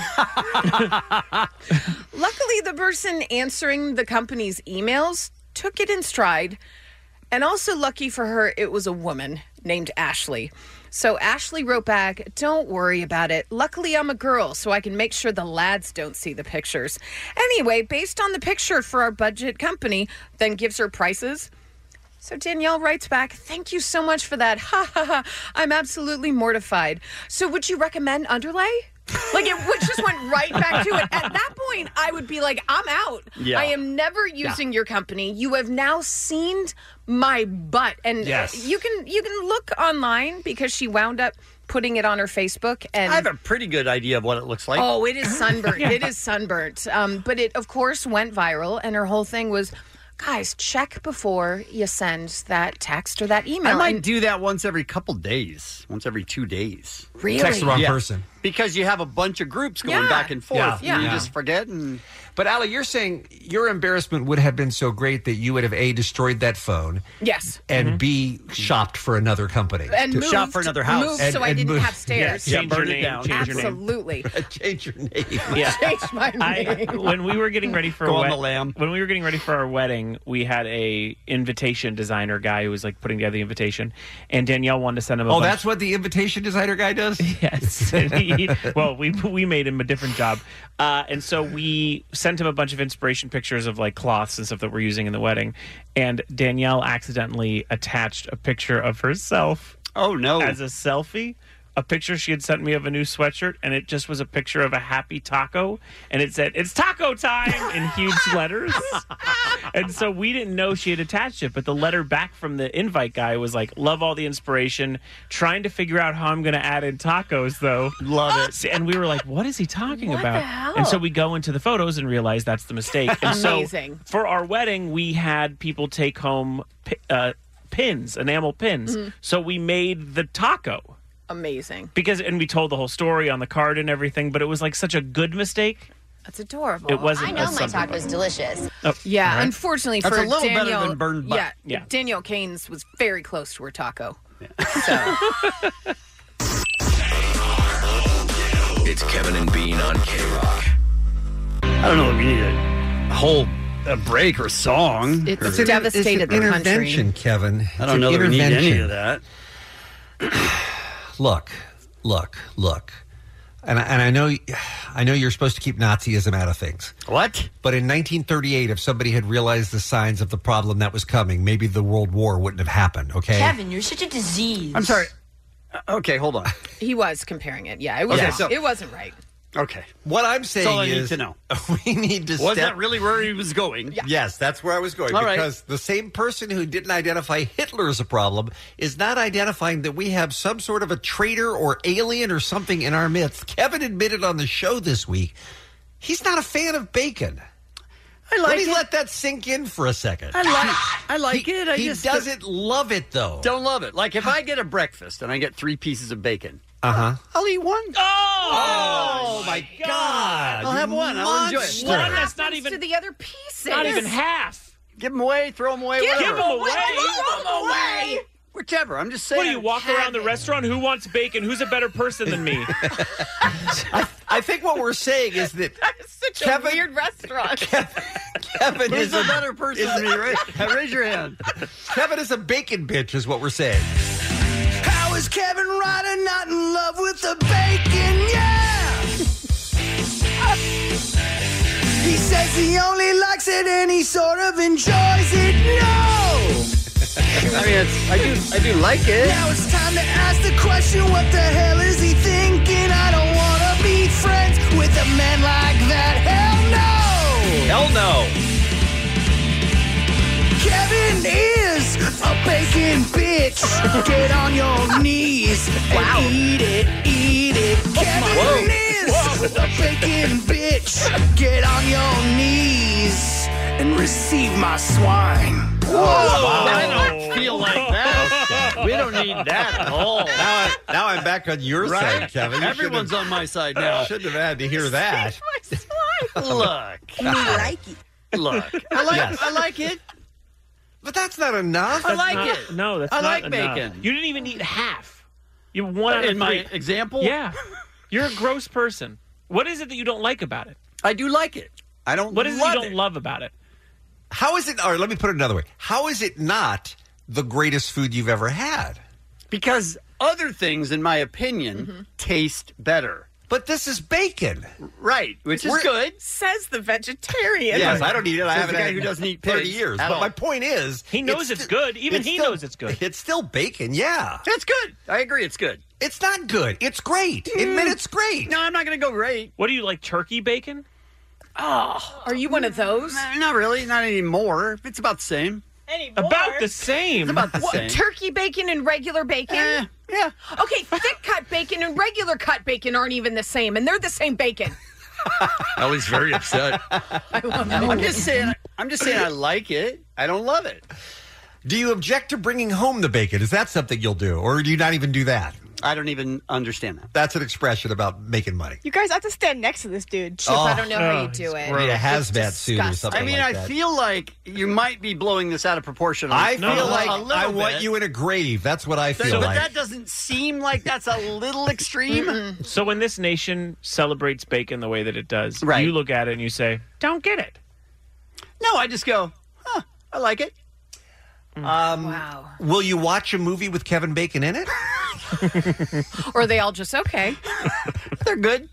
N: Luckily, the person answering the company's emails took it in stride. And also lucky for her, it was a woman named Ashley. So Ashley wrote back, don't worry about it. Luckily, I'm a girl, so I can make sure the lads don't see the pictures. Anyway, based on the picture for our budget company, then gives her prices. So Danielle writes back, thank you so much for that. Ha ha ha. I'm absolutely mortified. So would you recommend underlay? Like it would just went right back to it. At that point, I would be like, I'm out.
K: Yeah.
N: I am never using your company. You have now seen my butt. And
K: Yes.
N: you can you can look online because she wound up putting it on her Facebook. And
K: I have a pretty good idea of what it looks like.
N: oh, it is sunburnt. It is sunburnt. Um, but it, of course, went viral. And her whole thing was, guys, check before you send that text or that email.
K: I might
N: And-
K: do that once every couple days, once every two days.
N: Really? Text the wrong
L: person.
K: Because you have a bunch of groups going
L: Yeah.
K: back and forth.
L: Yeah.
K: And
L: Yeah.
K: you
L: Yeah.
K: just forget. And
L: But Allie, you're saying your embarrassment would have been so great that you would have A, destroyed that phone,
N: Yes.
L: and B, shopped for another company.
N: And
L: To-
N: moved, moved so I didn't have stairs.
M: Yeah, change your name. Change your name.
N: Absolutely.
L: Change your name.
M: Yeah.
N: Change my
M: I,
N: name.
M: when we were getting ready for
K: Go
M: a
K: on the
M: wed-
K: lamb.
M: when we were getting ready for our wedding, we had a invitation designer guy who was like putting together the invitation, and Danielle wanted to send him. A
L: Oh,
M: bunch-
L: that's what the invitation designer guy does?
M: Yes. And he, well, we we made him a different job, uh, and so we sent him a bunch of inspiration pictures of like cloths and stuff that we're using in the wedding. And Danielle accidentally attached a picture of herself.
K: Oh no!
M: As a selfie. A picture she had sent me of a new sweatshirt, and it just was a picture of a happy taco, and it said, it's taco time in huge letters. And so we didn't know she had attached it, but the letter back from the invite guy was like, love all the inspiration, trying to figure out how I'm going to add in tacos, though.
K: Love it.
M: And we were like, what is he talking
N: What
M: about?
N: the hell?
M: And so we go into the photos and realize that's the mistake. And
N: Amazing.
M: So for our wedding, we had people take home pi- uh, pins, enamel pins.
N: Mhm.
M: So we made the taco.
N: Amazing.
M: Because, and we told the whole story on the card and everything, but it was like such a good mistake.
N: That's adorable.
M: It wasn't
A: I know
M: a
A: my
M: something
A: taco's
M: like-
A: delicious.
M: Oh,
N: Yeah,
M: all right.
N: unfortunately
K: That's
N: for
K: a little better
N: Danielle,
K: than burned butt.
N: Yeah,
M: Yeah.
N: Danielle Keynes was very close to her taco.
P: It's Kevin and Bean on K-Rock.
K: I don't know if we need a whole a break or song.
N: It's
K: or,
N: devastated
L: It's an
N: the country.
L: intervention, Kevin.
K: I don't know that we need any of that.
L: Look, look, look. And I, and I know I know you're supposed to keep Nazism out of things.
K: What?
L: But in nineteen thirty-eight, if somebody had realized the signs of the problem that was coming, maybe the World War wouldn't have happened, okay?
A: Kevin, you're such a disease.
K: I'm sorry. Okay, hold on.
N: He was comparing it. Yeah, it was.
K: Okay, so-
N: it wasn't right.
K: Okay.
L: What I'm saying
K: That's all I
L: is
K: need to know.
L: we need to
K: Was
L: step...
K: that really where he was going?
L: Yes, that's where I was going.
K: All right.
L: Because the same person who didn't identify Hitler as a problem is not identifying that we have some sort of a traitor or alien or something in our midst. Kevin admitted on the show this week he's not a fan of bacon.
K: I like
L: Let me
K: it.
L: let that sink in for a second.
K: I like I like
L: He-
K: it. I
L: he
K: just
L: doesn't love it, though.
K: Don't love it. Like if I get a breakfast and I get three pieces of bacon,
L: Uh-huh.
K: I'll eat one.
M: Oh,
L: Oh, my God.
K: I'll have one. I'll enjoy it.
L: Monster.
M: One that's not
N: Happens
M: even
N: to the other pieces.
M: not even half.
K: Give them away. Throw them away.
N: Give
K: whatever.
M: Give them away.
N: Throw them away.
K: Whichever. I'm just saying.
M: What do you walk around the restaurant? Who wants bacon? Who's a better person than me?
L: I, I think what we're saying is that
N: It's such
L: Kevin-
N: a weird restaurant.
L: Kevin
K: Who's
L: is
K: a
L: a
K: better person than me? Raise, raise your hand.
L: Kevin is a bacon bitch, is what we're saying.
I: How is Kevin Ryder not in love with the bacon? Yeah! He says he only likes it and he sort of enjoys it. No!
K: I mean, it's, I do, I do like it.
I: Now it's time to ask the question, what the hell is he thinking? I don't want to be friends with a man like that. Hell no!
L: Hell no.
I: Kevin is a bacon bitch. Get on your knees and eat it, eat it. Kevin
L: Whoa.
I: is a bacon bitch. Get on your knees and receive my swine.
K: Whoa! I don't feel like that. We don't need that at all.
L: Now, I, now I'm back on your
K: Right?
L: side, Kevin. You
K: Everyone's
L: shouldn't
K: on my side
L: have-
K: now.
L: Shouldn't have had to hear that.
K: Look.
I: like it.
K: Look. I like,
L: Yes.
K: I like it.
L: But that's not enough.
K: I like
M: Not-
K: it.
M: No, that's
K: I
M: not
K: like
M: enough.
K: bacon.
M: You didn't even eat half. You one out of
K: In my
M: three.
K: example?
M: Yeah, you're a gross person. What is it that you don't like about it?
K: I do like it. I don't
M: What is it
K: love
M: you don't
K: it.
M: love about it?
L: How is it? Or let me put it another way. How is it not the greatest food you've ever had?
K: Because other things, in my opinion, taste better.
L: But this is bacon.
K: Right, which is
L: We're-
K: good.
N: Says the vegetarian.
L: Yes, I don't eat it. I
K: Says
L: haven't
K: the guy
L: had
K: who doesn't eat
L: thirty
K: pigs
L: years.
K: at
L: But
K: all.
L: my point is,
M: He knows it's,
L: sti-
M: good. Even he
L: still-
M: knows it's good.
L: It's still bacon. Yeah,
K: It's good. I agree. It's good.
L: it's not good. It's great. Admit it's great.
K: No, I'm not going to go great.
M: What do you like? Turkey bacon?
N: Oh, are you one of those?
K: Nah, not really. Not anymore. It's about the same.
Y: Anymore.
M: About the same.
K: It's about the
N: What,
K: same.
N: turkey bacon and regular bacon?
K: Eh, yeah.
N: Okay, thick cut bacon and regular cut bacon aren't even the same, and they're the same bacon.
K: Ellie's very upset. I'm just saying. I'm just saying. I like it. I don't love it.
L: Do you object to bringing home the bacon? Is that something you'll do, or do you not even do that?
K: I don't even understand that.
L: That's an expression about making money.
Y: You guys have to stand next to this dude.
N: Chip, I don't know how
M: Oh,
N: you do it.
L: You need a
N: It's
L: hazmat suit or
N: disgusting.
L: something
K: I mean,
L: like
K: I
L: that.
K: feel like you might be blowing this out of proportion.
L: I
M: No,
L: feel
M: no,
L: like
K: a little
L: I want
K: bit.
L: you in a grave. That's what I
K: So-
L: feel
K: but
L: like.
K: that doesn't seem like that's a little extreme.
M: So when this nation celebrates bacon the way that it does,
K: Right.
M: you look at it and you say, "Don't get it."
K: No, I just go, huh, I like it.
L: Um,
N: Wow.
L: Will you watch a movie with Kevin Bacon in it?
N: Or are they all just okay?
K: They're good.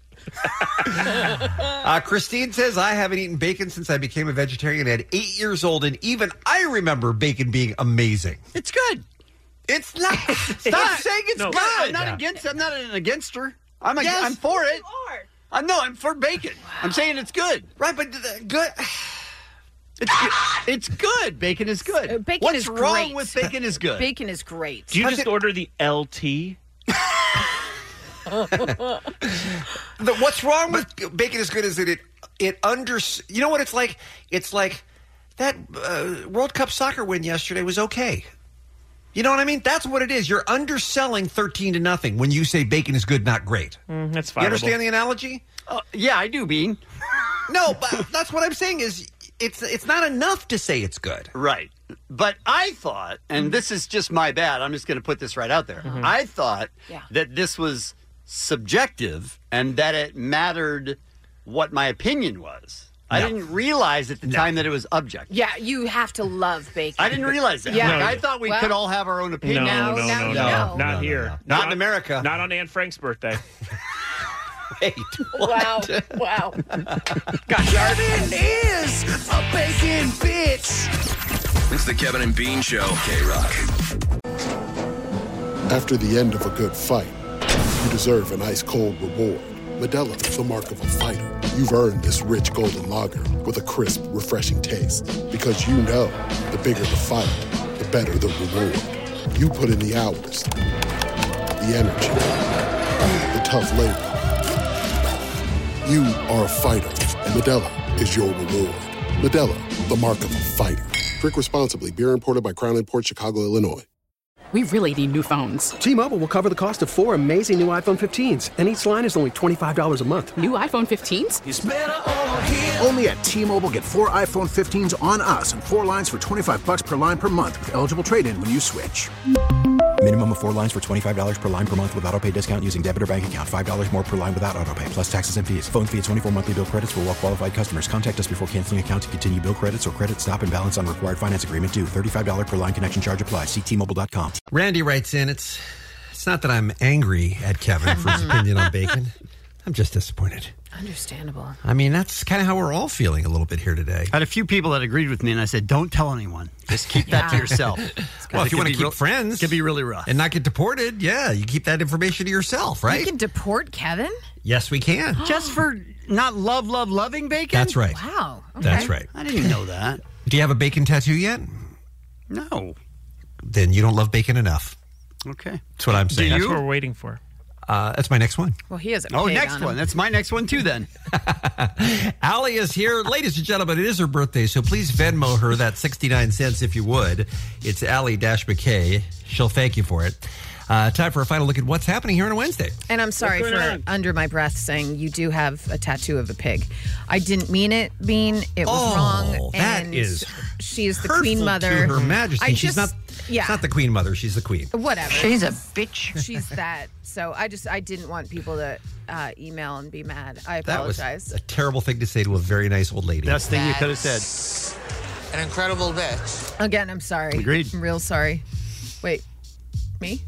L: Uh, Christine says, I haven't eaten bacon since I became a vegetarian at eight years old, and even I remember bacon being amazing.
K: It's good.
L: It's not. Stop saying it's
M: No.
L: good.
K: I'm not against. I'm not an against her. I'm. A,
L: Yes.
K: I'm for it.
Y: are.
K: I'm no. I'm for bacon. I'm saying it's good.
L: Right, but uh, good.
K: It's good. It's good. Bacon is good.
N: Uh, bacon
K: What's
N: is
K: wrong
N: great.
K: with bacon is good?
N: Bacon is great.
M: Do you just order the L T?
L: The, what's wrong with bacon is good is that it it under. You know what it's like? It's like that uh, World Cup soccer win yesterday was okay. You know what I mean? That's what it is. You're underselling thirteen to nothing when you say bacon is good, not great.
M: Mm, that's
L: You
M: fine.
L: understand the analogy?
K: Uh, yeah, I do, Bean.
L: No, but that's what I'm saying is it's it's not enough to say it's good.
K: Right. But I thought, and this is just my bad, I'm just going to put this right out there. I thought
N: Yeah.
K: that this was subjective and that it mattered what my opinion was. I
L: No.
K: didn't realize at the time that it was objective.
N: Yeah, you have to love bacon.
K: I didn't realize that.
N: Yeah.
K: Like, I thought we
N: Well-
K: could all have our own
M: No,
K: opinion.
M: no,
N: Now-
M: no,
N: now
M: no,
N: you
M: no,
N: know.
M: not
L: No, no,
M: here.
L: no. Not in America.
M: Not on Anne Frank's birthday.
L: Wait,
N: Wow. Wow.
I: Kevin is a bacon bitch.
P: It's the Kevin and Bean Show. K-Rock.
A: After the end of a good fight, you deserve an ice-cold reward. Modelo, the mark of a fighter. You've earned this rich golden lager with a crisp, refreshing taste. Because you know, the bigger the fight, the better the reward. You put in the hours, the energy, the tough labor. You are a fighter, and Modelo is your reward. Modelo, the mark of a fighter. Drink responsibly. Beer imported by Crown Imports, Chicago, Illinois.
D: We really need new phones.
J: T-Mobile will cover the cost of four amazing new iPhone fifteens, and each line is only twenty-five dollars a month.
D: New iPhone fifteens?
J: It's better over here.
Q: Only at T-Mobile, get four iPhone fifteens on us and four lines for twenty-five bucks per line per month with eligible trade-in when you switch.
R: Minimum of four lines for twenty-five dollars per line per month with autopay discount using debit or bank account. five dollars more per line without autopay, plus taxes and fees. Phone fee at twenty-four monthly bill credits for well-qualified customers. Contact us before canceling account to continue bill credits or credit stop and balance on required finance agreement due. thirty-five dollars per line connection charge applies. See T Mobile dot com.
L: Randy writes in, it's it's not that I'm angry at Kevin for his opinion on bacon. I'm just disappointed.
N: Understandable.
L: I mean, that's kind of how we're all feeling a little bit here today.
K: I had a few people that agreed with me, and I said, don't tell anyone. Just keep that to yourself.
L: Well, if you want to keep
K: real,
L: friends,
K: it can be really rough.
L: And not get deported, yeah, you keep that information to yourself, right?
N: You can deport Kevin?
L: Yes, we can.
K: Just for not love, love, loving bacon?
L: That's right.
N: Wow. Okay.
L: That's right.
K: I didn't know that.
L: Do you have a bacon tattoo yet?
K: No.
L: Then you don't love bacon enough.
K: Okay.
L: That's what I'm saying.
M: That's what we're waiting for.
L: Uh, that's my next one.
N: Well, he has a
K: Oh,
N: pig
K: next
N: on
K: one.
N: him.
K: That's my next one, too, then.
L: Allie is here. Ladies and gentlemen, it is her birthday, so please Venmo her that sixty-nine cents if you would. It's Allie McKay. She'll thank you for it. Uh, time for a final look at what's happening here on a Wednesday.
N: And I'm sorry
L: What's
N: for
L: going on?
N: under my breath saying you do have a tattoo of a pig. I didn't mean it, Bean. It was
L: Oh,
N: wrong.
L: that
N: and
L: is
N: she is the
L: hurtful
N: Queen Mother.
L: to Her Majesty.
N: I
L: she's
N: just,
L: not.
N: Yeah.
L: She's not the Queen Mother. She's the Queen.
N: Whatever.
L: She's a
N: bitch. She's that. So I just I didn't want people to uh, email and be mad. I
L: That was
N: apologize.
L: a terrible thing to say to a very nice old lady.
K: Best thing you could have said.
V: An incredible bitch.
N: Again, I'm sorry.
K: Agreed.
N: I'm real sorry. Wait, me?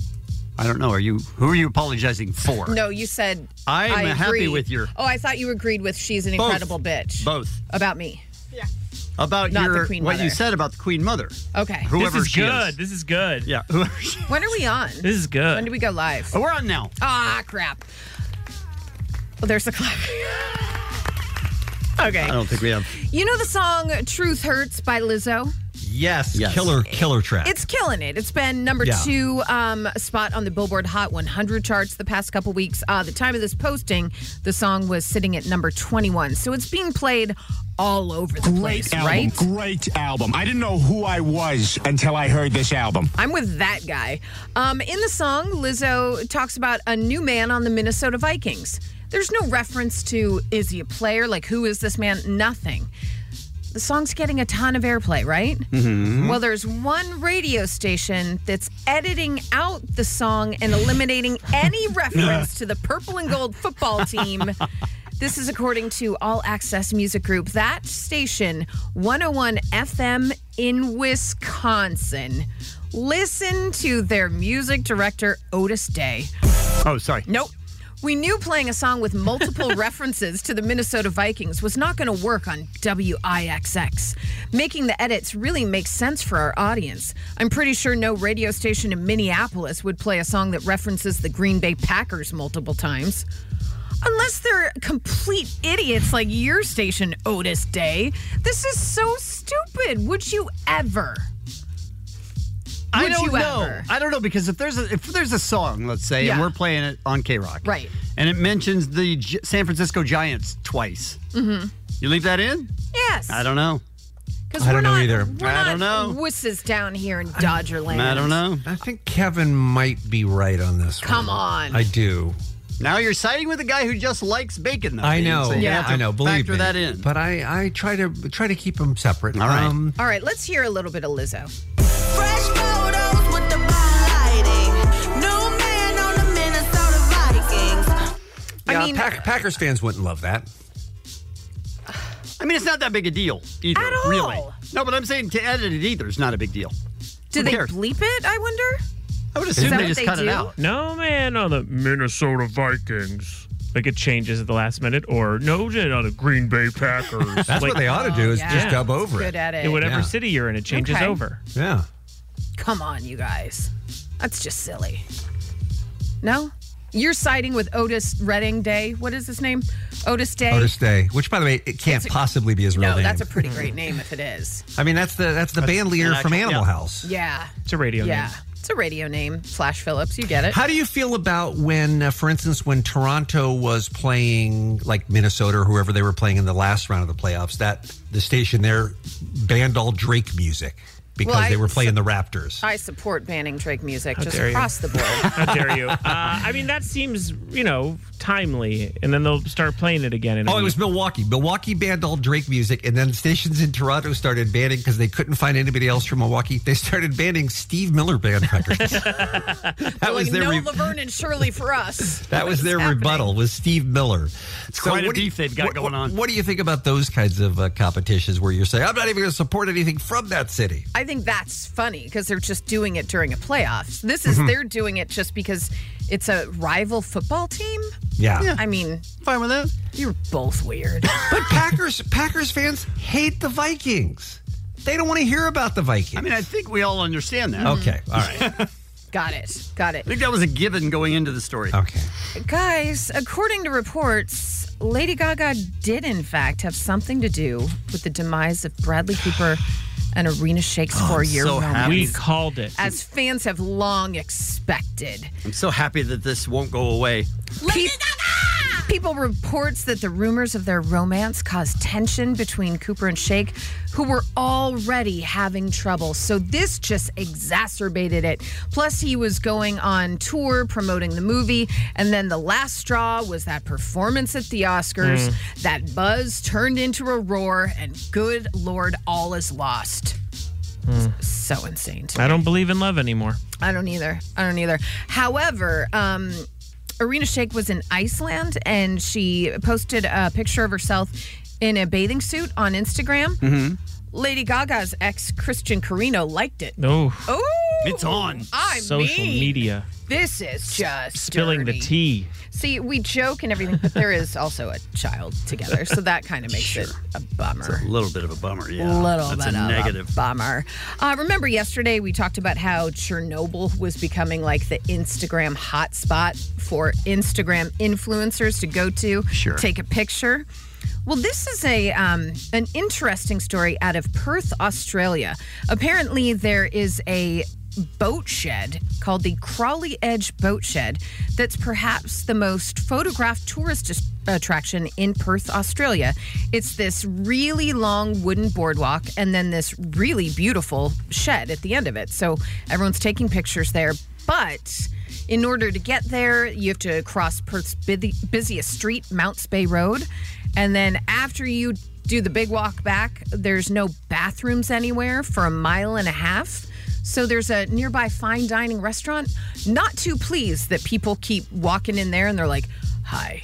K: I don't know. Are you? Who are you apologizing for?
N: No, you said
K: I'm
N: I
K: happy
N: agree.
K: with your-
N: Oh, I thought you agreed with she's an
K: Both.
N: incredible bitch.
K: Both.
N: About me.
K: About
N: Not the
K: your
N: Queen
K: what
N: Mother.
K: you said about the Queen Mother.
N: Okay.
K: Whoever
M: this is
K: she
M: good.
K: is.
M: This is good.
K: Yeah. Whoever she
N: When are we on?
M: This is good.
N: When do we go live?
K: Oh, we're on now.
N: Ah, crap. Well, there's the clap. Okay.
K: I don't think we have.
N: You know the song Truth Hurts by Lizzo?
L: Yes,
K: Yes.
L: killer, killer track.
N: It's killing it. It's been number
L: Yeah.
N: two um, spot on the Billboard Hot one hundred charts the past couple weeks. Uh, the time of this posting, the song was sitting at number twenty-one. So it's being played all over the place,
Z: Great album,
N: right?
Z: great album. I didn't know who I was until I heard this album.
N: I'm with that guy. Um, in the song, Lizzo talks about a new man on the Minnesota Vikings. There's no reference to, is he a player? Like, who is this man? Nothing. The song's getting a ton of airplay, right?
K: Mm-hmm.
N: Well, there's one radio station that's editing out the song and eliminating any reference to the purple and gold football team. This is according to All Access Music Group. That station, one oh one F M in Wisconsin. Listen to their music director, Otis Day.
K: Oh, sorry.
N: Nope. We knew playing a song with multiple references to the Minnesota Vikings was not going to work on W I X X. Making the edits really makes sense for our audience. I'm pretty sure no radio station in Minneapolis would play a song that references the Green Bay Packers multiple times. Unless they're complete idiots like your station, Otis Day. This is so stupid. Would you ever?
K: I
N: Would
K: don't
N: you
K: know.
N: ever?
K: I don't know because if there's a if there's a song, let's say,
N: Yeah.
K: and we're playing it on K-Rock,
N: Right.
K: and it mentions the G- San Francisco Giants twice,
N: Mm-hmm.
K: you leave that in?
N: Yes.
K: I don't know.
N: Because
L: I
N: we're
L: don't know
N: not,
L: either.
N: We're
K: I
N: not
K: don't know.
N: wusses down here in Dodger Land.
K: I don't know.
L: I think Kevin might be right on this one.
N: Come on.
L: I do.
K: Now you're siding with a guy who just likes bacon, though.
L: I
K: Dean,
L: know.
K: so you
N: Yeah.
K: have to
L: I know. Believe
K: factor
L: me.
K: that in.
L: But I, I try to try to keep them separate.
K: All right.
L: Um,
N: All right, let's hear a little bit of Lizzo.
O: Fresh photos with the bomb lighting. New man on the Minnesota Vikings.
L: yeah,
N: I mean,
L: Pack, Packers fans wouldn't love that.
K: I mean, it's not that big a deal either,
N: At all.
K: really. No, but I'm saying to edit it either is not a big deal.
N: do
K: Who
N: they
K: cares?
N: bleep it, I wonder?
K: I would
N: Is
K: assume
N: that
K: they
N: what
K: just
N: they
K: cut it
N: do?
K: out.
M: No man on the Minnesota Vikings. Like it changes at the last minute, or no man on the Green Bay Packers.
L: That's
M: like,
L: what they ought to do is
N: yeah.
L: just dub over
N: Good
L: it.
N: at it.
M: in whatever
L: Yeah.
M: city you're in, it changes
N: Okay.
M: over.
L: Yeah.
N: Come on, you guys. That's just silly. No? You're siding with Otis Redding Day. What is his name? Otis Day?
L: Otis Day, which, by the way, it can't
N: a,
L: possibly be his real
N: no,
L: name.
N: No, that's a pretty great name if it is.
L: I mean, that's the that's the
K: that's
L: band leader from
K: actual,
L: Animal
K: yeah.
L: House.
N: Yeah.
M: It's a radio
N: yeah.
M: name.
N: It's a radio name. Flash Phillips, you get it.
L: How do you feel about when, uh, for instance, when Toronto was playing, like Minnesota or whoever they were playing in the last round of the playoffs, that the station there banned all Drake music because
N: well, I,
L: they were playing the Raptors?
N: I support banning Drake music
M: How
N: just
M: dare
N: across
M: you.
N: the board.
M: How dare you? Uh, I mean, that seems, you know, timely, and then they'll start playing it again. In
L: Oh,
M: a
L: it was
M: week.
L: Milwaukee. Milwaukee banned all Drake music, and then stations in Toronto started banning because they couldn't find anybody else from Milwaukee. They started banning Steve Miller Band records. that
N: They're
L: was
N: like,
L: their
N: no
L: re-
N: Laverne and Shirley for us.
L: that was
N: What's
L: their
N: happening?
L: rebuttal was Steve Miller.
K: It's quite a
L: what do you-
K: beef they've got
L: what,
K: going on.
L: What do you think about those kinds of uh, competitions where you're saying, I'm not even going to support anything from that city?
N: I think that's funny because they're just doing it during a playoffs. This is,
L: Mhm.
N: they're doing it just because it's a rival football team.
L: Yeah. Yeah.
N: I mean,
K: fine with that.
N: You're both weird.
L: But Packers Packers fans hate the Vikings. They don't want to hear about the Vikings.
K: I mean, I think we all understand that.
L: Okay, all right.
N: Got it. Got it.
K: I think that was a given going into the story.
L: Okay.
N: Guys, according to reports, Lady Gaga did, in fact, have something to do with the demise of Bradley Cooper and Arena Shake's
K: Oh,
N: four-year
K: so
N: romance.
K: happy.
M: We called it.
N: As fans have long expected.
K: I'm so happy that this won't go away.
N: Pe- People reports that the rumors of their romance caused tension between Cooper and Shake, who were already having trouble. So this just exacerbated it. Plus, he was going on tour promoting the movie, and then the last straw was that performance at the Oscars.
M: Mm.
N: That buzz turned into a roar, and good Lord, all is lost.
M: Mm.
N: So insane. to
M: I
N: me.
M: don't believe in love anymore.
N: I don't either. I don't either. However, um, Arena Shake was in Iceland, and she posted a picture of herself in a bathing suit on Instagram.
K: Mm-hmm.
N: Lady Gaga's ex, Christian Carino, liked it.
M: Oh,
N: Oh,
K: it's on.
N: I
M: social
N: mean,
M: media.
N: This is just
M: Spilling
N: dirty.
M: the tea.
N: See, we joke and everything, but there is also a child together, so that kind of makes it a bummer.
K: It's a little bit of a bummer, yeah.
N: little
K: That's
N: bit
K: a
N: of
K: negative.
N: a bummer. Uh, remember yesterday we talked about how Chernobyl was becoming like the Instagram hotspot for Instagram influencers to go to,
K: Sure.
N: take a picture. Well, this is a um, an interesting story out of Perth, Australia. Apparently, there is a boat shed called the Crawley Edge Boat Shed that's perhaps the most photographed tourist dis- attraction in Perth, Australia. It's this really long wooden boardwalk and then this really beautiful shed at the end of it. So everyone's taking pictures there. But in order to get there, you have to cross Perth's busy- busiest street, Mounts Bay Road. And then after you do the big walk back, there's no bathrooms anywhere for a mile and a half. So there's a nearby fine dining restaurant. Not too pleased that people keep walking in there and they're like, hi.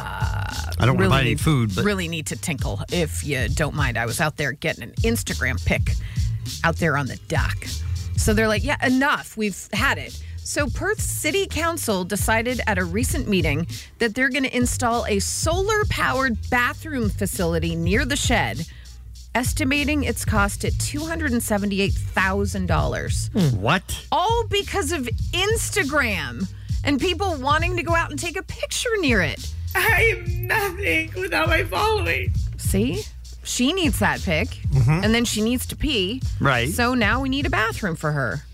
N: Uh,
K: I don't want to buy any
N: need-
K: food, but
N: Really need to tinkle if you don't mind. I was out there getting an Instagram pic out there on the dock. So they're like, yeah, enough. We've had it. So Perth City Council decided at a recent meeting that they're going to install a solar-powered bathroom facility near the shed, estimating its cost at two hundred seventy-eight thousand dollars.
K: What?
N: All because of Instagram and people wanting to go out and take a picture near it.
Y: I am nothing without my following.
N: See? She needs that pic,
L: Mhm.
N: and then she needs to pee.
L: Right.
N: So now we need a bathroom for her.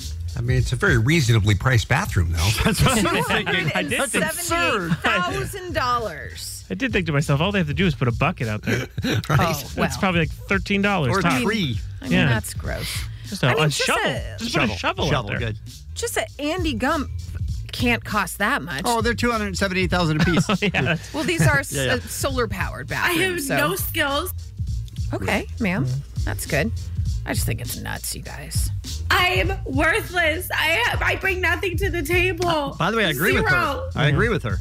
L: I mean, it's a very reasonably priced bathroom, though.
K: That's what I'm thinking.
M: I did think,
N: seventy-eight thousand dollars.
M: I did think to myself, all they have to do is put a bucket out there.
N: Right. Oh, well.
M: That's probably like thirteen dollars.
K: Or a
M: top.
K: tree.
N: I mean,
M: Yeah.
N: that's gross.
M: Just a,
N: I mean,
M: a
N: just
M: shovel.
N: a-
M: just put a shovel out
K: Shovel,
M: there.
K: good.
N: Just an Andy Gump can't cost that much.
K: Oh, they're two hundred seventy-eight thousand apiece.
M: yeah.
N: Well, these are
K: Yeah, yeah.
N: uh, solar-powered
Y: I
N: bathrooms.
Y: have
N: so.
Y: no skills.
N: Okay, ma'am. That's good. I just think it's nuts, you guys.
Y: I am worthless. I have, I bring nothing to the table.
K: By the way, I agree with her.
Y: Zero.
K: I agree with her.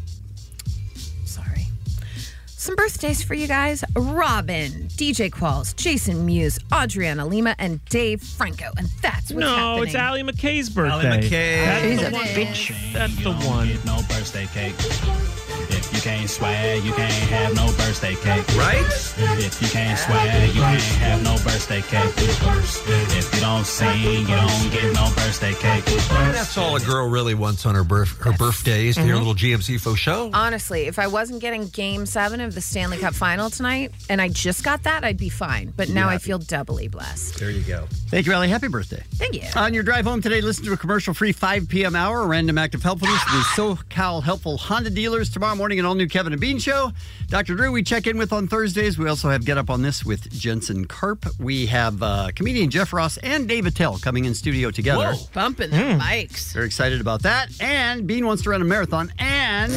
N: Sorry. Some birthdays for you guys. Robin, D J Qualls, Jason Mewes, Adriana Lima, and Dave Franco. And that's what's
M: No,
N: happening.
M: it's Allie McKay's birthday.
K: Allie McKay.
M: That's
N: She's
M: the
N: a
M: one.
N: bitch.
M: That's the one.
C: No birthday cake. If you can't swag, you can't have no birthday cake.
L: Right?
C: If you can't swag, you can't have no birthday cake. If you don't sing, you don't get no birthday cake.
L: That's all a girl really wants on her birth her birthday is to hear a little G M C faux show.
N: Honestly, if I wasn't getting Game Seven of the Stanley Cup Final tonight, and I just got that, I'd be fine. But now I feel doubly blessed.
L: There you go.
E: Thank you, Allie. Happy birthday.
N: Thank you.
E: On your drive home today, listen to a commercial-free five p.m. hour, a random act of helpfulness, the SoCal Helpful Honda Dealers. Tomorrow morning, an all-new Kevin and Bean show. Doctor Drew, we check in with on Thursdays. We also have Get Up on This with Jensen Karp. We have uh, comedian Jeff Ross and Dave Attell coming in studio together.
N: Whoa, bumping the mics.
E: Very excited about that. And Bean wants to run a marathon. And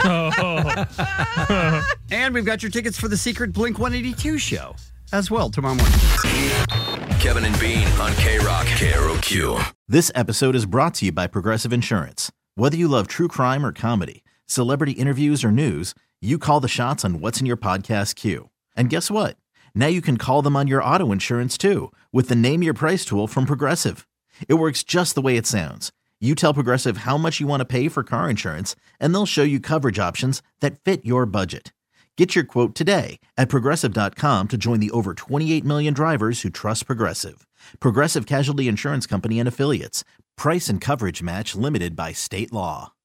E: and we've got your tickets for the secret Blink one eighty-two show as well tomorrow morning.
P: Kevin and Bean on K-Rock, K R O Q.
F: This episode is brought to you by Progressive Insurance. Whether you love true crime or comedy, celebrity interviews or news, you call the shots on what's in your podcast queue. And guess what? Now you can call them on your auto insurance too with the Name Your Price tool from Progressive. It works just the way it sounds. You tell Progressive how much you want to pay for car insurance, and they'll show you coverage options that fit your budget. Get your quote today at Progressive dot com to join the over twenty-eight million drivers who trust Progressive. Progressive Casualty Insurance Company and Affiliates. Price and coverage match limited by state law.